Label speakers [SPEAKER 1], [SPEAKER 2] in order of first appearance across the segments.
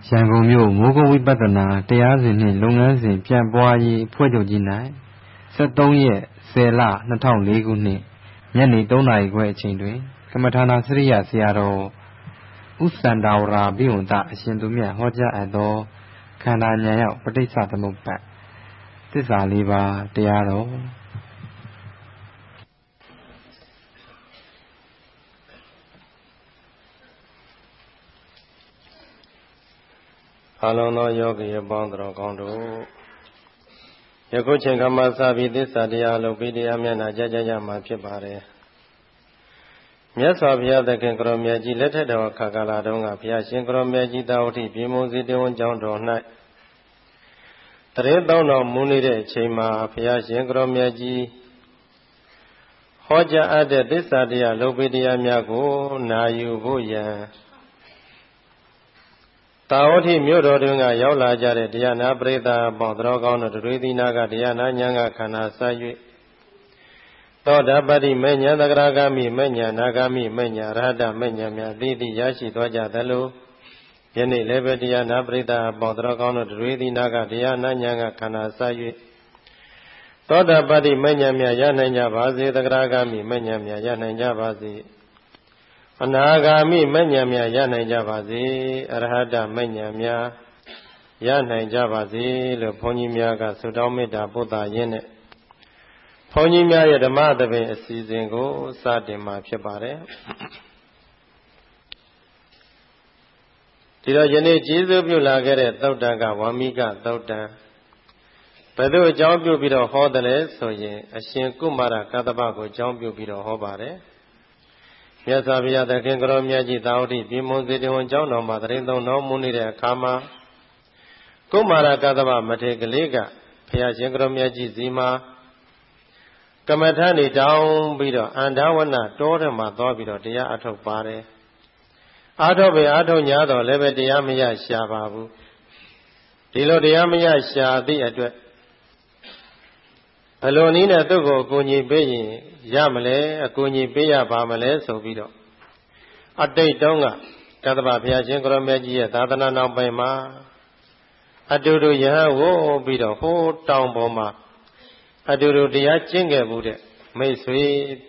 [SPEAKER 1] ရန်ကုန်မြို့မိုးကုတ်ဝိပဿနာတရားစဉ်နှင့်လုပ်ငန်းစဉ်ပြန်ပွားရေးအဖွဲ့ချုပ်ကြီး၌73ရက်10လ2004ခုနှစ်ညနေ3နာရီခွဲအချိန်တွင်ကမ္မထာနာစရိယဆရာတော်ဥစ္ဆန္ဒဝရာဘိဝန္တအရှင်သူမြတ်ဟောကြားအပ်သောခန္ဓာဉာဏ်ရောက်ပဋိစ္စသမုပ္ပါဒ်သစ္စာလေးပါးတရားတော်
[SPEAKER 2] အလုံးသောယောဂီအပေါင်းတော်ကောင်းတို့ယခုချိန်ကမှစပြီးသစ္စာတရားလို့ပြီးတရားမျက်နှာကြကြမှာဖြစ်ပါတယ်မြတ်စွာဘုရားသခင်ကိုရောမြတ်ကြီးလက်ထက်တော်ခါကာလတုန်းကဘုရားရှင်ကိုရောမြတ်ကြီးတာဝတိပြေမုံစီတေဝံကျောင်းတော်၌တရေတောင်းတော်မူနေတဲ့အချိန်မှာဘုရားရှင်ကိုရောမြတ်ကြီးဟောကြားအပ်တဲ့သစ္စာတရားလို့ပြီးတရားများကိုနာယူဖို့ရန်တာဝတိမြို့တော်တွင်ကရောက်လာကြတဲ့တရားနာပရိသတ်ပေါင်းတော်ကောင်းတို့တွေသီနာကတရားနာဉာဏ်ကခန္ဓာစ၍သောတာပတိမေညာသဂရဂာမိမေညာနာဂာမိမေညာရဟတမေညာများသိသိရရှိသွားကြသလိုယနေ့လည်းပဲတရားနာပရိသတ်ပေါင်းတော်ကောင်းတို့တွေသီနာကတရားနာဉာဏ်ကခန္ဓာစ၍သောတာပတိမေညာများရနိုင်ကြပါစေသဂရဂာမိမေညာများရနိုင်ကြပါစေအနာဂါမိမဉ္ဇဉ်များရနိုင်ကြပါစေအရဟတမဉ္ဇဉ်များရနိုင်ကြပါစေလို့ဘုန်းကြီးများကဆုတောင်းမေတ္တာပို့သရင်းနဲ့ဘုန်းကြီးများရဲ့ဓမ္မသဘင်အစီအစဉ်ကိုစတင်မှာဖြစ်ပါတယ်ဒီတော့ယနေ့ကျေးဇူးပြုလာခဲ့တဲ့သုတ်တံကဝါမိကသုတ်တံဘယ်သို့အကြောင်းပြုပြီးတော့ဟောတယ်လဲဆိုရင်အရှင်ကုမာရကတ္တပကိုအကြောင်းပြုပြီးတော့ဟောပါတယ်မြတ်စွာဘုရားသခင်ကိုရောမြတ်ကြီးသာဝတိပြေမုံစေတဝန်ကျောင်းတော်မှာတရင်သုံးတော်မူနေတဲ့အခါမှာကုမာရကတ္တဗမထေရကလေးကဘုရားရှင်ကိုရောမြတ်ကြီးစီမှာကမ္မထာနေတောင်းပြီးတော့အန္တဝနတောထဲမှာသွားပြီးတော့တရားအထုတ်ပါတယ်အထုတ်ပဲအထုတ်ညာတော့လည်းပဲတရားမရရှာပါဘူးဒီလိုတရားမရရှာသည့်အတွက်ဘယ်လိုနည်းနဲ့သူ့ကိုအကူအညီပေးရင်ရမလဲအကူအညီပေးရပါမလဲဆိုပြီးတော့အတိတ်တုန်းကကတ္တဗဘုရားရှင်ကိုရောမြတ်ကြီးရဲ့သာသနာနောက်ပိုင်းမှာအတူတူယဟန်ဝို့ပြီးတော့ဟိုးတောင်ပေါ်မှာအတူတူတရားကျင့်ခဲ့မှုတဲ့မိတ်ဆွေ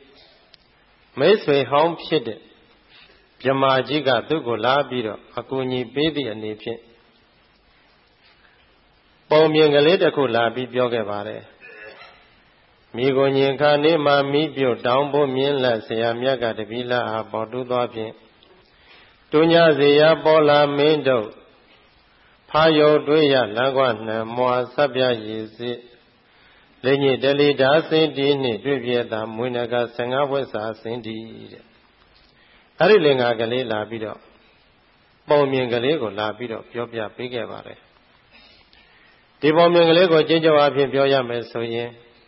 [SPEAKER 2] ဟောင်းဖြစ်တဲ့ဗြဟ္မာကြီးကသူ့ကိုလာပြီးတော့အကူအညီပေးသည့်အနေဖြင့်ပုံမြင်ကလေးတစ်ခုလာပြီးပြောခဲ့ပါတယ်မိကိုညင်ခါနေမှမိပြုတ်တောင်ဖို့မြင်းလက်ဆရာမြတ်ကတပီလာအားပေါ်တူးသွားဖြင့်တူညာစေရပေါ်လာမင်းတို့ဖာယုတ်တွေးရလမ်းကွနှံမွာဆက်ပြရည်စစ်လက်ညစ်တလီဓာစင်တီနှင့်တွေ့ပြတာမွေးနဂ15ဝက်စာစင်တီတဲ့အဲ့ဒီလင်္ကာကလေးလာပြီးတော့ပုံမြင်ကလေးကိုလာပြီးတော့ပြောပြပေးခဲ့ပါတယ်ဒီပုံမြင်ကလေးကိုကျင့်ကြံအဖြစ်ပြောရမယ်ဆိုရင်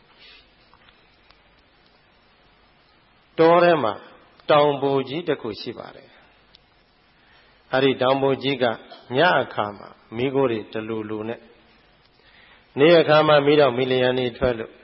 [SPEAKER 2] တောထဲမှာတောင်ပူကြီးတစ်ခုရှိပါတယ်အဲ့ဒီတောင်ပူကြီးကညအခါမှာမိခိုးတွေတလူလူနဲ့နေ့အခါမှာမိတော့မီလီယံနေထွက်လို့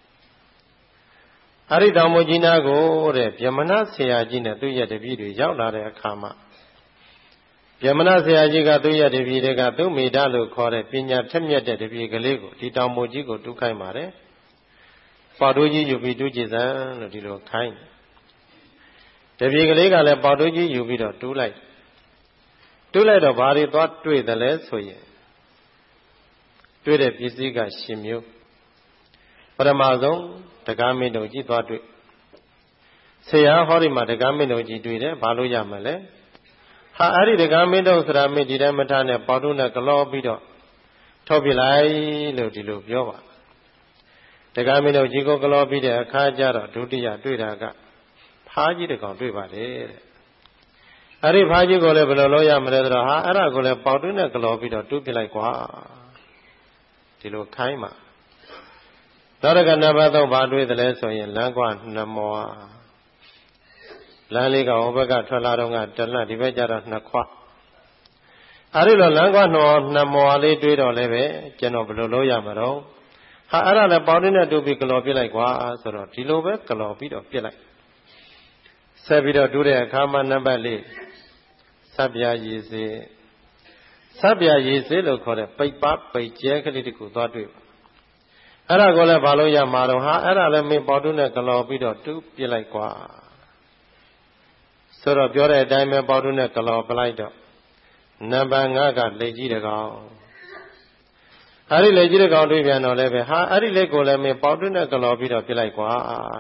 [SPEAKER 2] အဲ့ဒီတောင်ပူကြီးနာကိုတဲ့ဗြဟ္မဏဆရာကြီးနဲ့သူ့ရဲ့တပည့်တွေရောက်လာတဲ့အခါမှာဗြဟ္မဏဆရာကြီးကသူ့ရဲ့တပည့်တွေကသူ့မိသားလို့ခေါ်တဲ့ပညာထက်မြက်တဲ့တပည့်ကလေးကိုဒီတောင်ပူကြီးကိုတူးခိုင်းပါတယ်ပေါတူးကြီးယူပြီးတူးကြည့်စမ်းလို့ဒီလိုခိုင်းတပည့်ကလေးကလည်းပေါတူးကြီးယူပြီးတော့တူးလိုက်တော့ဘာတွေသွားတွေ့တယ်လဲဆိုရင်တွေ့တဲ့ပစ္စည်းက10မျိုးပထမဆုံးတက္ကမင်းတို့ကြီးသွားတွေ့ဆရာဟောဒီမှာတက္ကမင်းတို့ကြီးတွေ့တယ်ဘာလို့ရမလဲဟာအဲ့ဒီတက္ကမင်းတို့ဆိုတာမင်းဒီတိုင်းမထားနဲ့ပေါတူးနဲ့ကလောပြီးတော့ထုတ်ပြလိုက်လို့ဒီလိုပြောပါတက္ကမင်းတို့ကြီးကိုကလောပြီးတဲ့အခါကျတော့ဒုတိယတွေ့တာကဖားကြီးတစ်ကောင်တွေ့ပါတယ်တဲ့အဲ့ဒီဖားကြီးကိုလည်းဘယ်လိုလုပ်ရမလဲဆိုတော့ဟာအဲ့ဒါကိုလည်းပေါတူးနဲ့ကလောပြီးတော့တူးပြလိုက်ကွာဒီလိုခိုင်းပါသောရကနံပါတ်3ဘာတွေ့တယ်လဲဆိုရင်လမ်းကွနှမောလမ်းလေးကဟိုဘက်ကထွက်လာတော့ကတလန့်ဒီဘက်ကျတော့2ခွအဲ့ဒီလိုလမ်းကွနှမောလေးတွေ့တော့လည်းပဲကျွန်တော်ဘယ်လိုလုပ်ရမလို့ဟာအဲ့ဒါလည်းပေါတူးနဲ့တူးပြီးကလောပြလိုက်ကွာဆိုတော့ဒီလိုပဲကလောပြီးတော့ပြလိုက်ဆက်ပြီးတော့တူးတဲ့အခါမှာနံပါတ်4စပ်ပြာရည်စေ Sabia Yese lo call it Pipa, Jackaliku, Dodri. Aragola Baloya Maroha, Ara me Boduna Galobido, two Pilaiqua. Sort of Jore Diamond Boduna Galobalido. Nabanga Legidago. Ari Legidago, Riviano Leve, Ari Legola me Boduna Galobido Pilaiqua.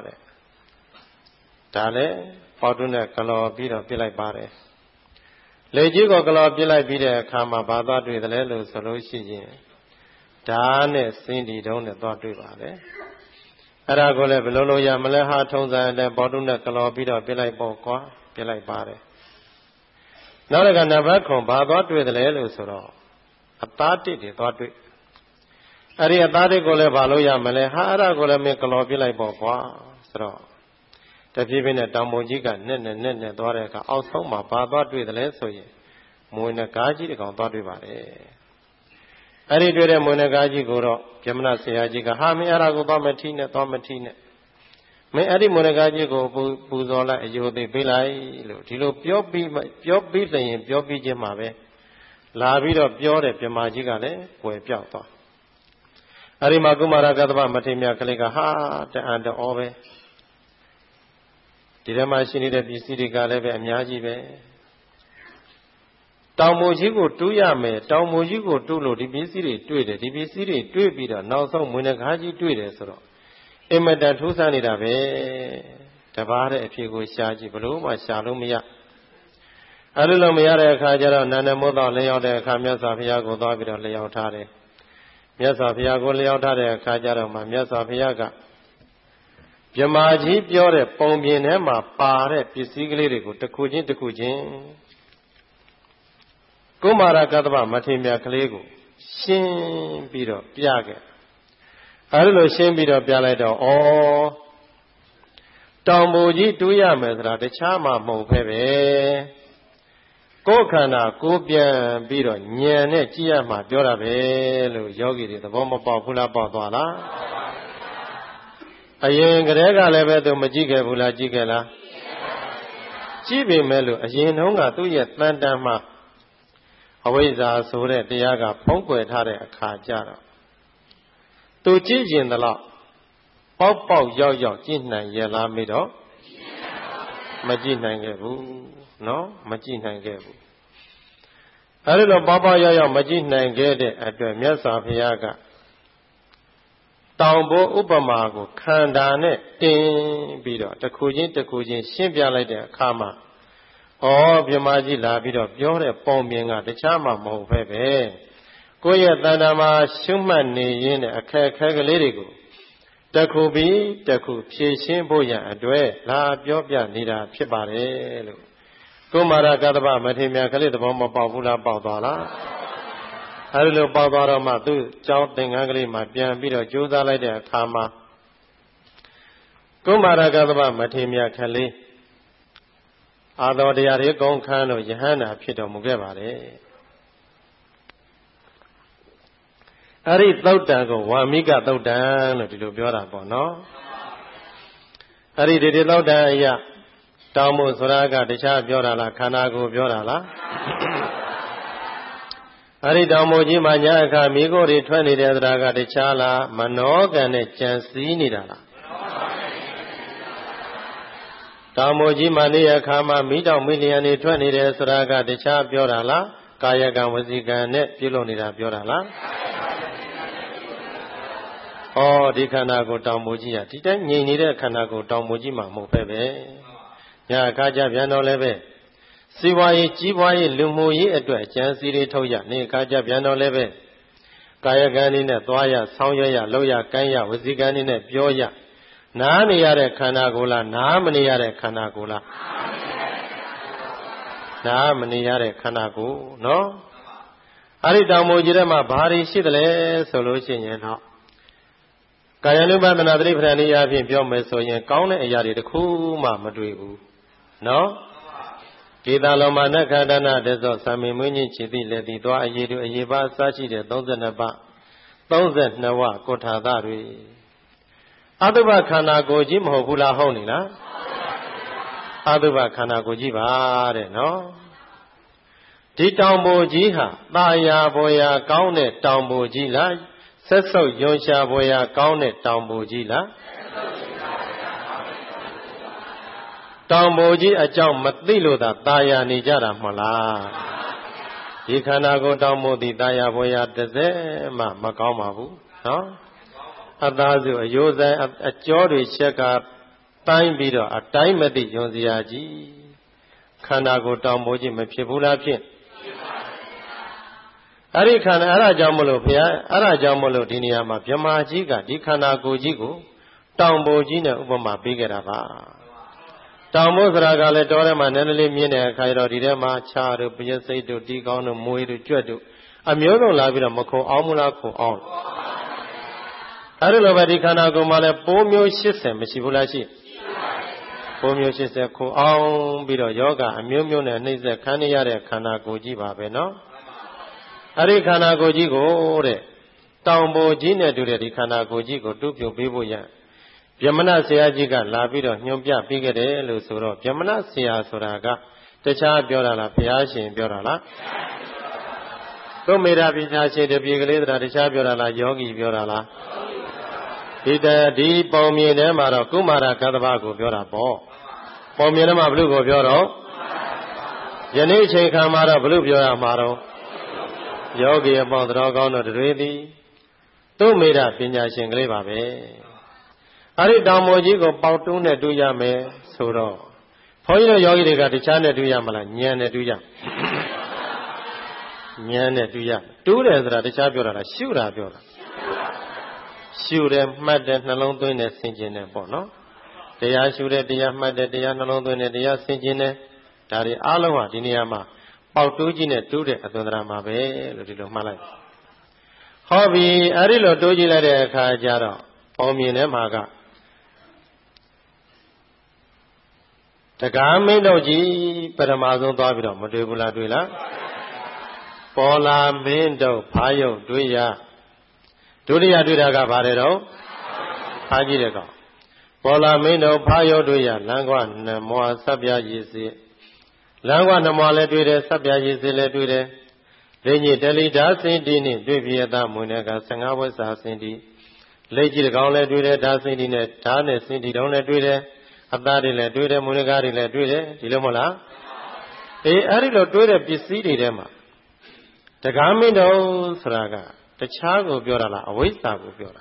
[SPEAKER 2] Dale, Boduna Galobido Pilaipare. Legigo Galopila Bida Kama Baba with the Lelo Solution. Dane Cindy don't thought to Vale. Aragole Belolo Yamaleha Tonza and then Boduna Galopida Pilai Boqua, Pilai Bare. Now I can never come Baba with the Lelo Soro. A party they thought to Ari Atari Gole Baloya Maleha Aragole make a lobby Boqua. So. The people in Damojiga, Nen, Doreka, also my Baba with the Lesoye. Munagaji, the Gondori. I did a Munagaji Goro, Jamna Seajiga, Hami Arago Domatina, Domatina. May Adi Munagaji go Buzola, Yodi Bilai, Tilo, Pio Billy, Pio Bijamabe, La Vida Piore, Piamajigale, Pue Piauto. Arimagumara Gadaba Matimia Kalega, ha, and the Ove. Dirama Shini de Bisidi Galebe and Yajibe. Taumojigo to Yame, Taumojigo to Lo, the Bisidi, Tweede, the Bisidi, Tweebida, now some Munagaji Tweede. Emma Tusanida Be, Tabare, if you go Shaji Bluma, Shalumia. Alumia Kajara, Nana Moda, layout the Kamias of Yago, Davida, layoutare. Mias of Yago, layoutare, Kajara, Mias of Yaga. Jamaji Piore, Pombian Emma, Pare, Pisigli, the Kujin. Kumara Gadaba, Matimia Kalego, Shin Bido, Piaga. Allo Shin Bido Pialedo, or Tamboji Tuyamedra, the Chama Mopeve. Kokana, Kupian Bido, Nyane, Chiama, Jorabe, Yogi, the Bomba Popula Bodala. Ayen Grega Leve to Majiga Vula Jigala Chibi Melu, Ayen Honga to yet Mandama Aweza Sure, Diaga, Ponque Tare, Kajara. To Jijin the law Pop Yo, Jina Yela Mido Majina Gebu, no, Majina Gebu. I don't know Baba Yo, Majina Gede at the Miasa Piaga. Tambo Ubamago, Kandane, Tin Bido, the Kujin, Shimbia like the Kama. Oh, Biamaji Labido, Biore, Pombinga, the Chama Mo Pepe. Goya Danama, Shumani in a Kagalirigo. The Kubi, the Kupi, Boya, and Dwe, La Biobia, Nida, Pibare. Kumara Gadaba, Matimia Kali, the Bomba Bavula Bavala. Hello, Barbara Matu, Joting Ugly, my Biambito, Juda like the Kama. Kumara Gadaba, Matimia Kali. Although they are going kind of Johanna Pito Mugavare. Ari Lautango, Wamiga Lautan, to do Biora Bono. Ari did Lautan, ya. Tamu Suraga, the Cha Biorala, Kanago Biorala. Ari Damoji Manyaka, Migo, 20 Draga de Chala, Manog and a Chansini Dala. Damoji Mania Kama, Mida Million, 20 Draga de Cha Biorala, Kayaga Waziga, Net Pilonida Biorala. Oh, the Kanago Damoji, Titan, you need a Kanago Damoji Mopebe. Ya Kaja Piano Leve. Siwaye, Chiwaye, Lumuyi, Edward, Chansiri Toya, Nikaja Piano Leve. Kayaganina, Toya, Sonya, Loya, Kanya, Waziganina, Pioya. Nani yare Kanagola, Namani yare Kanagola. Namani yare Kanago, no? Aridamo Jirema, Bari Shidle, solution, you know. Kayanuba, another Frania, Piomeso, and Kauna, Yari, the Kuma, Madribu. No? Kidalomana Kadana, Deso, Sami Muni, Chidi, Lady Dua, Yidu, Yiba, Sachi, the Thousand Nawa, Kotadari. Aduba Kanago Jim Hopula Honina Aduba Kanago Jiva, no? ဒီတောင်ပေါ်ကြီးဟာတာယာပေါ်ရာကောင်းတဲ့တောင်ပေါ်ကြီးလားဆက်ဆုပ်ယွန်ရှာပေါ်ရာကောင်းတဲ့တောင်ပေါ်ကြီးလားတောင်ပေါ်ကြီးအကြောင်းမသိလို့သာတာယာနေကြတာမလားဒီခန္ဓာကိုယ်တောင်ပေါ်သည်တာယာပေါ်ရာတစ်စက်မှမကောင်းပါဘူးနော်အသားစုအယိုးဆိုင်အကျော်တွေချက်ကတိုင်းပြီးတော့အတိုင်းမသိယွန်စရာကြီးခန္ဓာကိုယ်တောင်ပေါ်ကြီးမဖြစ်ဘူးလားဖြစ်အဲ့ဒီခန္ဓာအဲ့ဒါကြောင့်မလို့ဘုရားအဲ့ဒါကြောင့်မလို့ဒီနေရာမှာဗြဟ္မာကြီးကဒီခန္ဓာကိုယ်ကြီးကိုတောင်ပေါ်ကြီးနဲ့ဥပမာပေးခဲ့တာပါတောင်ပေါ်ဆိုတာကလည်းတောထဲမှာနည်းနည်းလေးမြင့်တဲ့အခါကျတော့ဒီထဲမှာခြားတို့ပယစိတ်တို့တီကောင်းတို့မွေးတို့ကြွက်တို့အမျိုးစုံလာပြီးတော့မခုံအောင်မလားခုံအောင်အဲ့ဒီလိုပဲဒီခန္ဓာကိုယ်မှာလည်းပိုးမျိုး80မရှိဘူးလားရှိပိုးမျိုး80ခုအောင်ပြီးတော့ယောဂအမျိုးမျိုးနဲ့နှိမ့်ဆက်ခံရတဲ့ခန္ဓာကိုယ်ကြီးပါပဲနော်အဲ့ဒီခန္ဓာကိုယ်ကြီးကိုတဲ့တောင်ပေါ်ကြီးနဲ့တူတဲ့ဒီခန္ဓာကိုယ်ကြီးကိုတူးပြုတ်ပေးဖို့ရဗျမနဆရာကြီးကလာပြီးတော့ညွှန်ပြပေးခဲ့တယ်လို့ဆိုတော့ဗျမနဆရာဆိုတာကတခြားပြောတာလားဘုရားရှင်ပြောတာလားသုမေရပညာရှင်တပြေကလေးတရားတခြားပြောတာလားယောဂီပြောတာလားဒီပုံမြင်ထဲမှာတော့ကုမာရကသဗ္ဗကိုပြောတာပေါ့ပုံမြင်ထဲမှာဘု து ကိုပြောတော့ယနေ့အချိန်ခါမှာတော့ဘု து ပြောရမှာတော့ယောဂီအပေါင်းတော်ကောင်းတို့တွေသည်သုမေရပညာရှင်ကလေးပါပဲအဲ့ဒီတောင်ပေါ်ကြီးကိုပေါက်တုံးနဲ့တူးရမယ်ဆိုတော့ဘုန်းကြီးတို့ယောဂီတွေကတခြားနဲ့တူးရမလားဉာဏ်နဲ့တူးရဉာဏ်နဲ့တူးရတူးတယ်ဆိုတာတခြားပြောတာလားရှုတာပြောတာရှုတယ်မှတ်တယ်နှလုံးသွင်းတယ်ဆင်ခြင်တယ်ပေါ့နော်တရားရှုတယ်တရားမှတ်တယ်တရားနှလုံးသွင်းတယ်တရားဆင်ခြင်တယ်ဒါတွေအားလုံးဟာဒီနေရာမှာပေါက်တူးကြီးနဲ့တူးတဲ့အသွင်သဏ္ဍာန်မှာပဲလို့ဒီလိုမှတ်လိုက်ဟောပြီအဲ့ဒီလိုတူးကြည့်လိုက်တဲ့အခါကျတော့ပုံမြင်ထဲမှာကတကားမင်းတို့ကြီးပထမဆုံးသွားပြီးတော့မတွေ့ဘူးလားတွေ့လားပေါ်လာမင်းတို့ဖားရုပ်တွေ့ရဒုတိယတွေ့တာကဘာတဲ့တော့ဖားကြည့်တဲ့ကောင်ပေါ်လာမင်းတို့ဖားရုပ်တွေ့ရလမ်းကွနမွားဆက်ပြရည်စီလမ်းကွနမွားလည်းတွေ့တယ်ဆက်ပြရည်စီလည်းတွေ့တယ်လိညတလီဓာစင်တီနဲ့တွေ့ပြရတာမွေနဲ့က15ဝက်စာစင်တီလိကြည့်တဲ့ကောင်လည်းတွေ့တယ်ဓာစင်တီနဲ့ဓာနဲ့စင်တီတုံးလည်းတွေ့တယ်အသားတွေလည်းတွေ့တယ်မွေကားတွေလည်းတွေ့တယ်ဒီလိုမဟုတ်လားအဲ့ဒီလိုတွေ့တဲ့ပစ္စည်းတွေထဲမှာတကားမင်းတို့ဆိုတာကတခြားကိုပြောတာလားအဝိဇ္ဇာကိုပြောတာ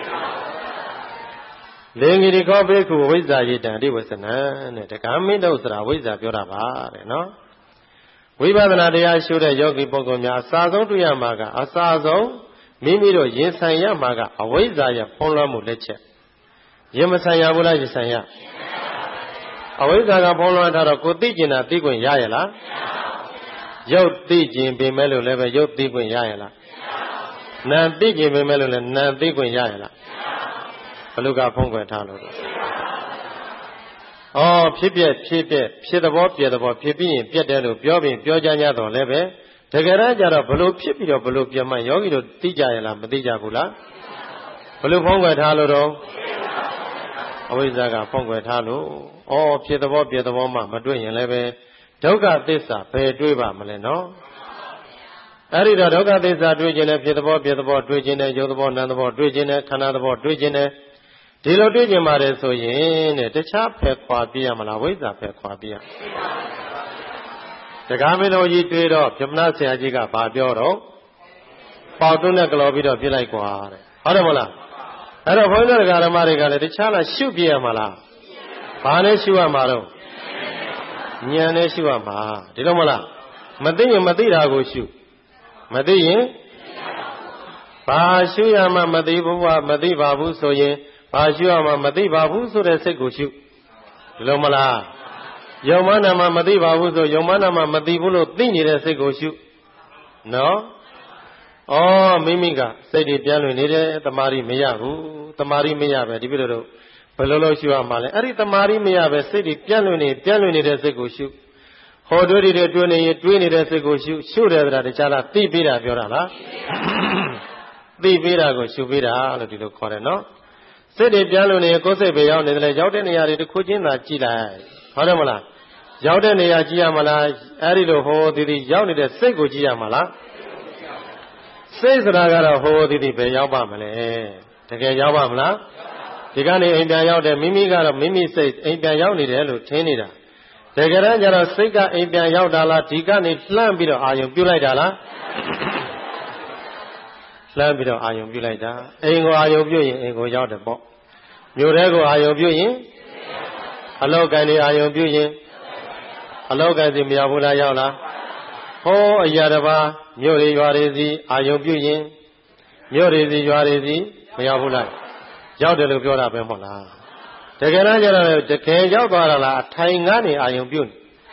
[SPEAKER 2] လေငီဒီခောဘေခုအဝိဇ္ဇာယေတံအတိဝဆနံတဲ့တကားမင်းတို့ဆိုတာအဝိဇ္ဇာပြောတာပါတဲ့နော်ဝိပဿနာတရားရှုတဲ့ယောဂီပုဂ္ဂိုလ်များအစာဆုံးတွေ့ရမှာကအစာဆုံးမိမိတို့ရင်ဆိုင်ရမှာကအဝိဇ္ဇာရဲ့ဖုံးလွှမ်းမှုလက်ချက်ရင်မဆိုင်ရဘူးလားရင်ဆိုင်ရအဝိဇ္ဇာကဖုံးလွှမ်းထားတော့ကိုသိကျင်တာသိခွင့်ရရဲ့လားရုပ်သိကျင်ပေမဲ့လို့လည်းပဲရုပ်သိခွင့်ရရဲ့လားနာမ်သိကျင်ပေမဲ့လို့လည်းနာမ်သိခွင့်ရရဲ့လားဘလူကဖုံးကွယ်ထားလို့ဖြစ်တဲ့ဘောပြည့်တဲ့ဘောဖြစ်ပြီးရင်ပြတ်တယ်လို့ပြောပြီးပြောကြ냐တော့လည်းပဲတကယ်တမ်းကျတော့ဘလို့ဖြစ်ပြီးတော့ဘလို့ပြတ်မှယောဂီတို့သိကြရလားမသိကြဘူးလားဘလို့ဖုံးကွယ်ထားလို့တော့အဝိဇ္ဇာကဖုံးကွယ်ထားလို့ဖြစ်တဲ့ဘောပြည့်တဲ့ဘောမှမတွေ့ရင်လည်းပဲဒုက္ခသစ္စာဘယ်တွေ့ပါမလဲနော်အဲ့ဒီတော့ဒုက္ခသစ္စာတွေ့ခြင်းနဲ့ဖြစ်တဲ့ဘောပြည့်တဲ့ဘောတွေ့ခြင်းနဲ့ယုတ်တဲ့ဘောနံတဲ့ဘောတွေ့ခြင်းနဲ့ခန္ဓာတဲ့ဘောတွေ့ခြင်းနဲ့ဒီလိုတွေ့ကြမှာတယ်ဆိုရင်တဲ့တခြားဖယ်ခွာပြရမလားဝိဇ္ဇာဖယ်ခွာပြရတကားမင်းတို့ကြီးတွေ့တော့ဗြဟ္မဏဆရာကြီးကဘာပြောတော့ပေါတုံးနဲ့ကလော်ပြီးတော့ပြလိုက်ကွာတဲ့ဟုတ်တယ်မလားအဲ့တော့ဘုန်းကြီးတို့ဓမ္မတွေကလည်းတခြားလားရှုပြရမလားဘာနဲ့ရှုရမှာတော့ဉာဏ်နဲ့ရှုရမှာဒီလိုမလားမသိရင်မသိတာကိုရှုမသိရင်ဘာရှုရမှမသိဘူးမသိပါဘူးဆိုရင်ဘာရှုရမှမသိပါဘူးဆိုတဲ့စိတ်ကိုရှုဒီလိုမလားယုံမနာမမသိပါဘူးဆိုယုံမနာမမသိဘူးလို့သိနေတဲ့စိတ်ကိုရှုနော်မိမိကစိတ်တွေပြန်လွင်နေတယ်တမာရီမရဘူးတမာရီမရပဲဒီပြည့်တို့ဘယ်လိုရှုရမှာလဲအဲ့ဒီတမာရီမရပဲစိတ်တွေပြန်လွင်နေတဲ့စိတ်ကိုရှုဟောတွေးတွေတွေးနေရင်တွေးနေတဲ့စိတ်ကိုရှုတယ်ဆိုတာတခြားလားသိပေးတာပြောတာလားသိပေးတာကိုရှုပေးတာလို့ဒီလိုခေါ်တယ်နော်စိတ်တွေပြန်လို့နေကိုယ်စိတ်ပဲရောက်နေတယ်လေရောက်တဲ့နေရာတွေတစ်ခုချင်းသာကြည့်လိုက်ဟုတ်တယ်မလားရောက်တဲ့နေရာကြည့်ရမလားအဲ့ဒီလိုဟိုဒီရောက်နေတဲ့စိတ်ကိုကြည့်ရမလားစိတ်ဆိုတာကတော့ဟိုဒီပဲရောက်ပါမလဲတကယ်ရောက်ပါမလားဒီကနေအိမ်ပြန်ရောက်တယ်မိမိကတော့မိမိစိတ်အိမ်ပြန်ရောက်နေတယ်လို့ထင်နေတာတကယ်တမ်းကျတော့စိတ်ကအိမ်ပြန်ရောက်တာလားဒီကနေလှမ်းပြီးတော့အာယုံပြုတ်လိုက်တာလားလှမ်းပြီးတော့အာယုံပြုတ်လိုက်တာအိမ်ကိုအာယုံပြုတ်ရင်အိမ်ကိုရောက်တယ်ပေါ့မြို့ထဲကိုအာယုံပြုတ်ရင်အလောက်ကန်နေအာယုံပြုတ်ရင်အလောက်ကန်စီမရောက်ဘူးလားရောက်လားဟောအရာတစ်ပါးမြို့တွေရွာတွေစီအာယုံပြုတ်ရင်မြို့တွေစီရွာတွေစီမရောက်ဘူးလားရောက်တယ်လို့ပြောတာပဲမဟုတ်လားတကယ်တော့ကျတော့တကယ်ရောက်သွားတာလားအထိုင်ကနေအာယုံပြုတ်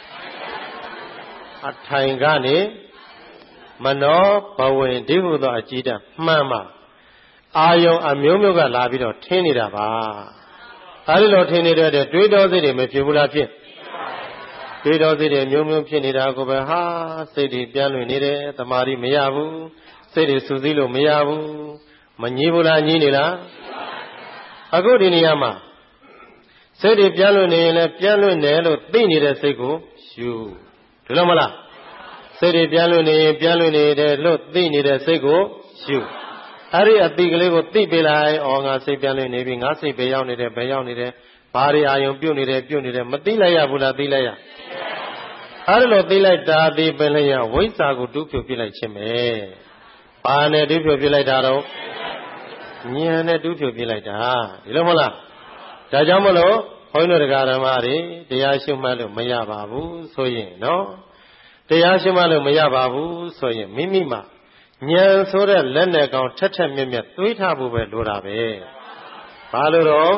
[SPEAKER 2] အထိုင်ကနေမနောဘဝင်ဒီဟုသောအကြည်တမှန်မှအာယုံအမျိုးမျိုးကလာပြီးတော့ထင်းနေတာပါအဲဒီလိုထင်းနေတဲ့တွေးတောစိတ်တွေမဖြစ်ဘူးလားဖြစ်တွေးတောစိတ်တွေမျိုးမျိုးဖြစ်နေတာကိုပဲဟာစိတ်တွေပြန်လွင်နေတယ်တမာရီမရဘူးစိတ်တွေစူးစီးလို့မရဘူးမငြီးဘူးလားငြီးနေလားအခုဒီနေရာမှာစိတ်တွေပြန်လွင်နေရင်လည်းပြန်လွင်တယ်လို့သိနေတဲ့စိတ်ကိုယူဒီလိုမလားစိတ်တွေပြန်လွင်နေရင်ပြန်လွင်နေတယ်လို့သိနေတဲ့စိတ်ကိုယူအဲ့ဒီအတိကလေးကိုသိပေးလိုက်ဩငါစိတ်ပြန်လွင်နေပြီငါစိတ်ပဲရောက်နေတယ်ပဲရောက်နေတယ်ဘာတွေအာယုံပြုတ်နေတယ်မသိလိုက်ရဘူးလားသိလိုက်ရအဲ့ဒါလို့သိလိုက်တာဒီပင်လျာဝိဇ္ဇာကိုတူးဖြိုပြလိုက်ခြင်းပဲဘာနဲ့တူးဖြိုပြလိုက်တာတော့ဉာဏ်နဲ့တူးဖြိုပြလိုက်တာဒီလိုမဟုတ်လားဒါကြောင့်မလို့ဘုန်းကြီးတို့တရားဓမ္မတွေတရားရှုမှတ်လို့မရပါဘူးဆိုရင်နော်တရားရှုမှတ်လို့မရပါဘူးဆိုရင်မိမိမှာဉာဏ်ဆိုတဲ့လက်နဲ့ကောင်ထက်ထက်မြက်မြက်သွေးထားဖို့ပဲလိုတာပဲဘာလို့တော့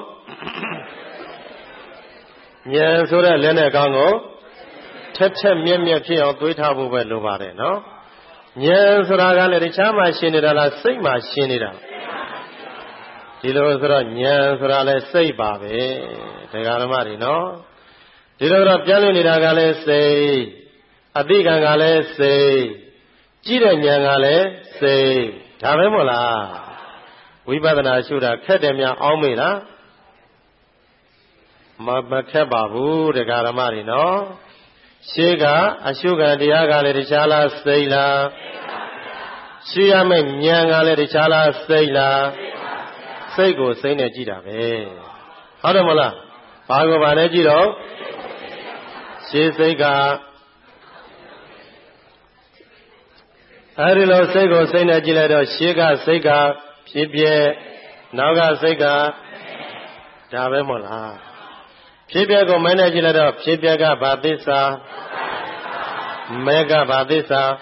[SPEAKER 2] ဉာဏ်ဆိုတဲ့လက်နဲ့ကောင်ကိုထက်ထက်မြက်မြက်ဖြစ်အောင်သွေးထားဖို့ပဲလိုပါတယ်နော်ဉာဏ်ဆိုတာကလည်းတခြားမှရှင်းနေတာလားစိတ်မှရှင်းနေတာဒီလိုဆိုတော့ဉာဏ်ဆိုတာလည်းစိတ်ပါပဲတရားဓမ္မတွေနော်ဒီလိုတော့ပြန်လို့နေတာကလည်းစိတ်အသိဉာဏ်ကလည်းစိတ်ကြည့်တဲ့ဉာဏ်ကလည်းစိတ်ဒါပဲမို့လားဝိပဿနာရှုတာခက်တယ်များအောင်းမေးလားမခက်ပါဘူးတရားဓမ္မတွေနော်ရှေးကအရှုခံတရားကလည်းတခြားလားစိတ်လားရှိရမယ့်ဉာဏ်ကလည်းတခြားလားစိတ်လားစိတ်ကိုစိတ်နဲ့ကြည့်တာပဲဟုတ်တယ်မလားဘာကိုဘာနဲ့ကြည့်တော့ရှေးစိတ်ကအဲဒီလိုစိတ်ကိုစိတ်နဲ့ကြည့်လိုက်တော့ရှေးကစိတ်ကဖြစ်ပြဲနောက်ကစိတ်ကဒါပဲမဟုတ်လားဖြစ်ပြဲကိုမဲနဲ့ကြည့်လိုက်တော့ဖြစ်ပြဲကဘာသစ္စာမဲကဘာသစ္စာ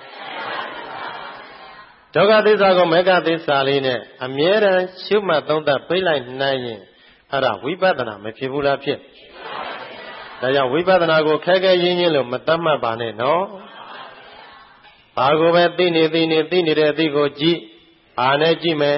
[SPEAKER 2] ဒုက္ခသစ္စာကိုမေဃသစ္စာလေးနဲ့အမြဲတမ်းရှုမှတ်သုံးသပ်ပြလိုက်နိုင်ရင်အဲ့ဒါဝိပဿနာမဖြစ်ဘူးလားဖြစ်ဒါကြောင့်ဝိပဿနာကိုခဲခဲရင်းရင်းလို့မတတ်မှတ်ပါနဲ့နော်ဘာကိုပဲသိနေတဲ့အသိကိုကြည့်ဘာနဲ့ကြည့်မယ်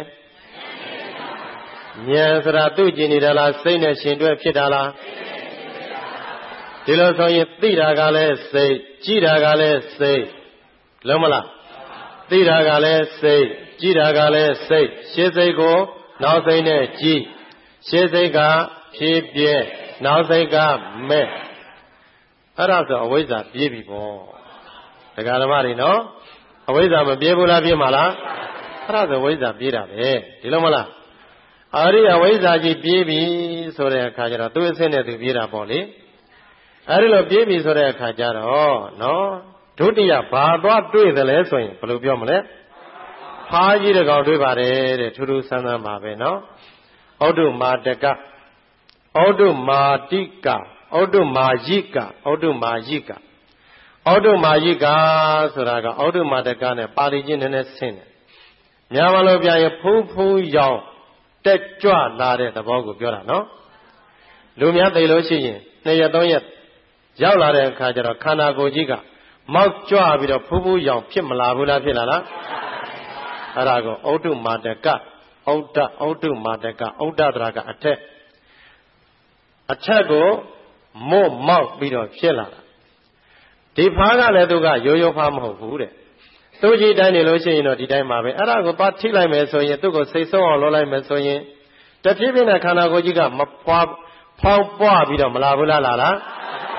[SPEAKER 2] ဉာဏ်စရာသူ့ကြည့်နေတာလားစိတ်နဲ့ရှင်တွဲဖြစ်တာလားဒီလိုဆိုရင်သိတာကလည်းစိတ်ကြည့်တာကလည်းစိတ်လုံးမလားသိတာကလည်းစိတ်ကြည့်တာကလည်းစိတ်ရှေးစိတ်ကိုနောက်စိတ်နဲ့ကြည့်ရှေးစိတ်ကဖြည်းပြဲနောက်စိတ်ကမဲ့အဲ့ဒါဆိုအဝိဇ္ဇာပြေးပြီပေါ့တရားဓမ္မတွေနော်အဝိဇ္ဇာမပြေးဘူးလားပြေးမှာလားအဲ့ဒါဆိုဝိဇ္ဇာပြေးတာပဲဒီလိုမလားအာရိယဝိဇ္ဇာကြီးပြေးပြီဆိုတဲ့အခါကျတော့သူ့အဆင့်နဲ့သူပြေးတာပေါ့လေအဲ့ဒီလိုပြေးပြီဆိုတဲ့အခါကျတော့နော်ဒုတိယဘာသွားတွေ့သလဲဆိုရင်ဘယ်လိုပြောမလဲဖားကြီးတကောင်တွေ့ပါတယ်တဲ့ထူးထူးဆန်းဆန်းပါပဲနော်ဩဒုမာတကဩဒုမာတိကဩဒုမာယိကဩဒုမာယိကဩဒုမာယိကဆိုတာကဩဒုမာတကနဲ့ပါဠိချင်းနည်းနည်းဆင်းတယ်မြန်မာလိုပြရင်ဖုံးဖုံးရောင်တက်ကြွလာတဲ့သဘောကိုပြောတာနော်လူများသိလို့ရှိရင်2ရက်3ရက်ရောက်လာတဲ့အခါကျတော့ခန္ဓာကိုယ်ကြီးကမောက်ကြွပြီးတော့ဖူးဖူးရောင်ဖြစ်မလာဘူးလားဖြစ်လာလားအဲ့ဒါကိုဩဒုမာတကဩဒုမာတကဩဒတရာကအထက်ကိုမို့မောက်ပြီးတော့ဖြစ်လာတာဒီဖားကလည်းသူကရိုးရိုးဖားမဟုတ်ဘူးတဲ့သူကြီးတိုင်းနေလို့ရှိရင်တော့ဒီတိုင်းပါပဲအဲ့ဒါကိုပါထိလိုက်မယ်ဆိုရင်သူ့ကိုစိတ်ဆုံးအောင်လုပ်လိုက်မယ်ဆိုရင်တဖြည်းဖြည်းနဲ့ခန္ဓာကိုယ်ကြီးကမဖွာဖောင်းပွားပြီးတော့မလာဘူးလား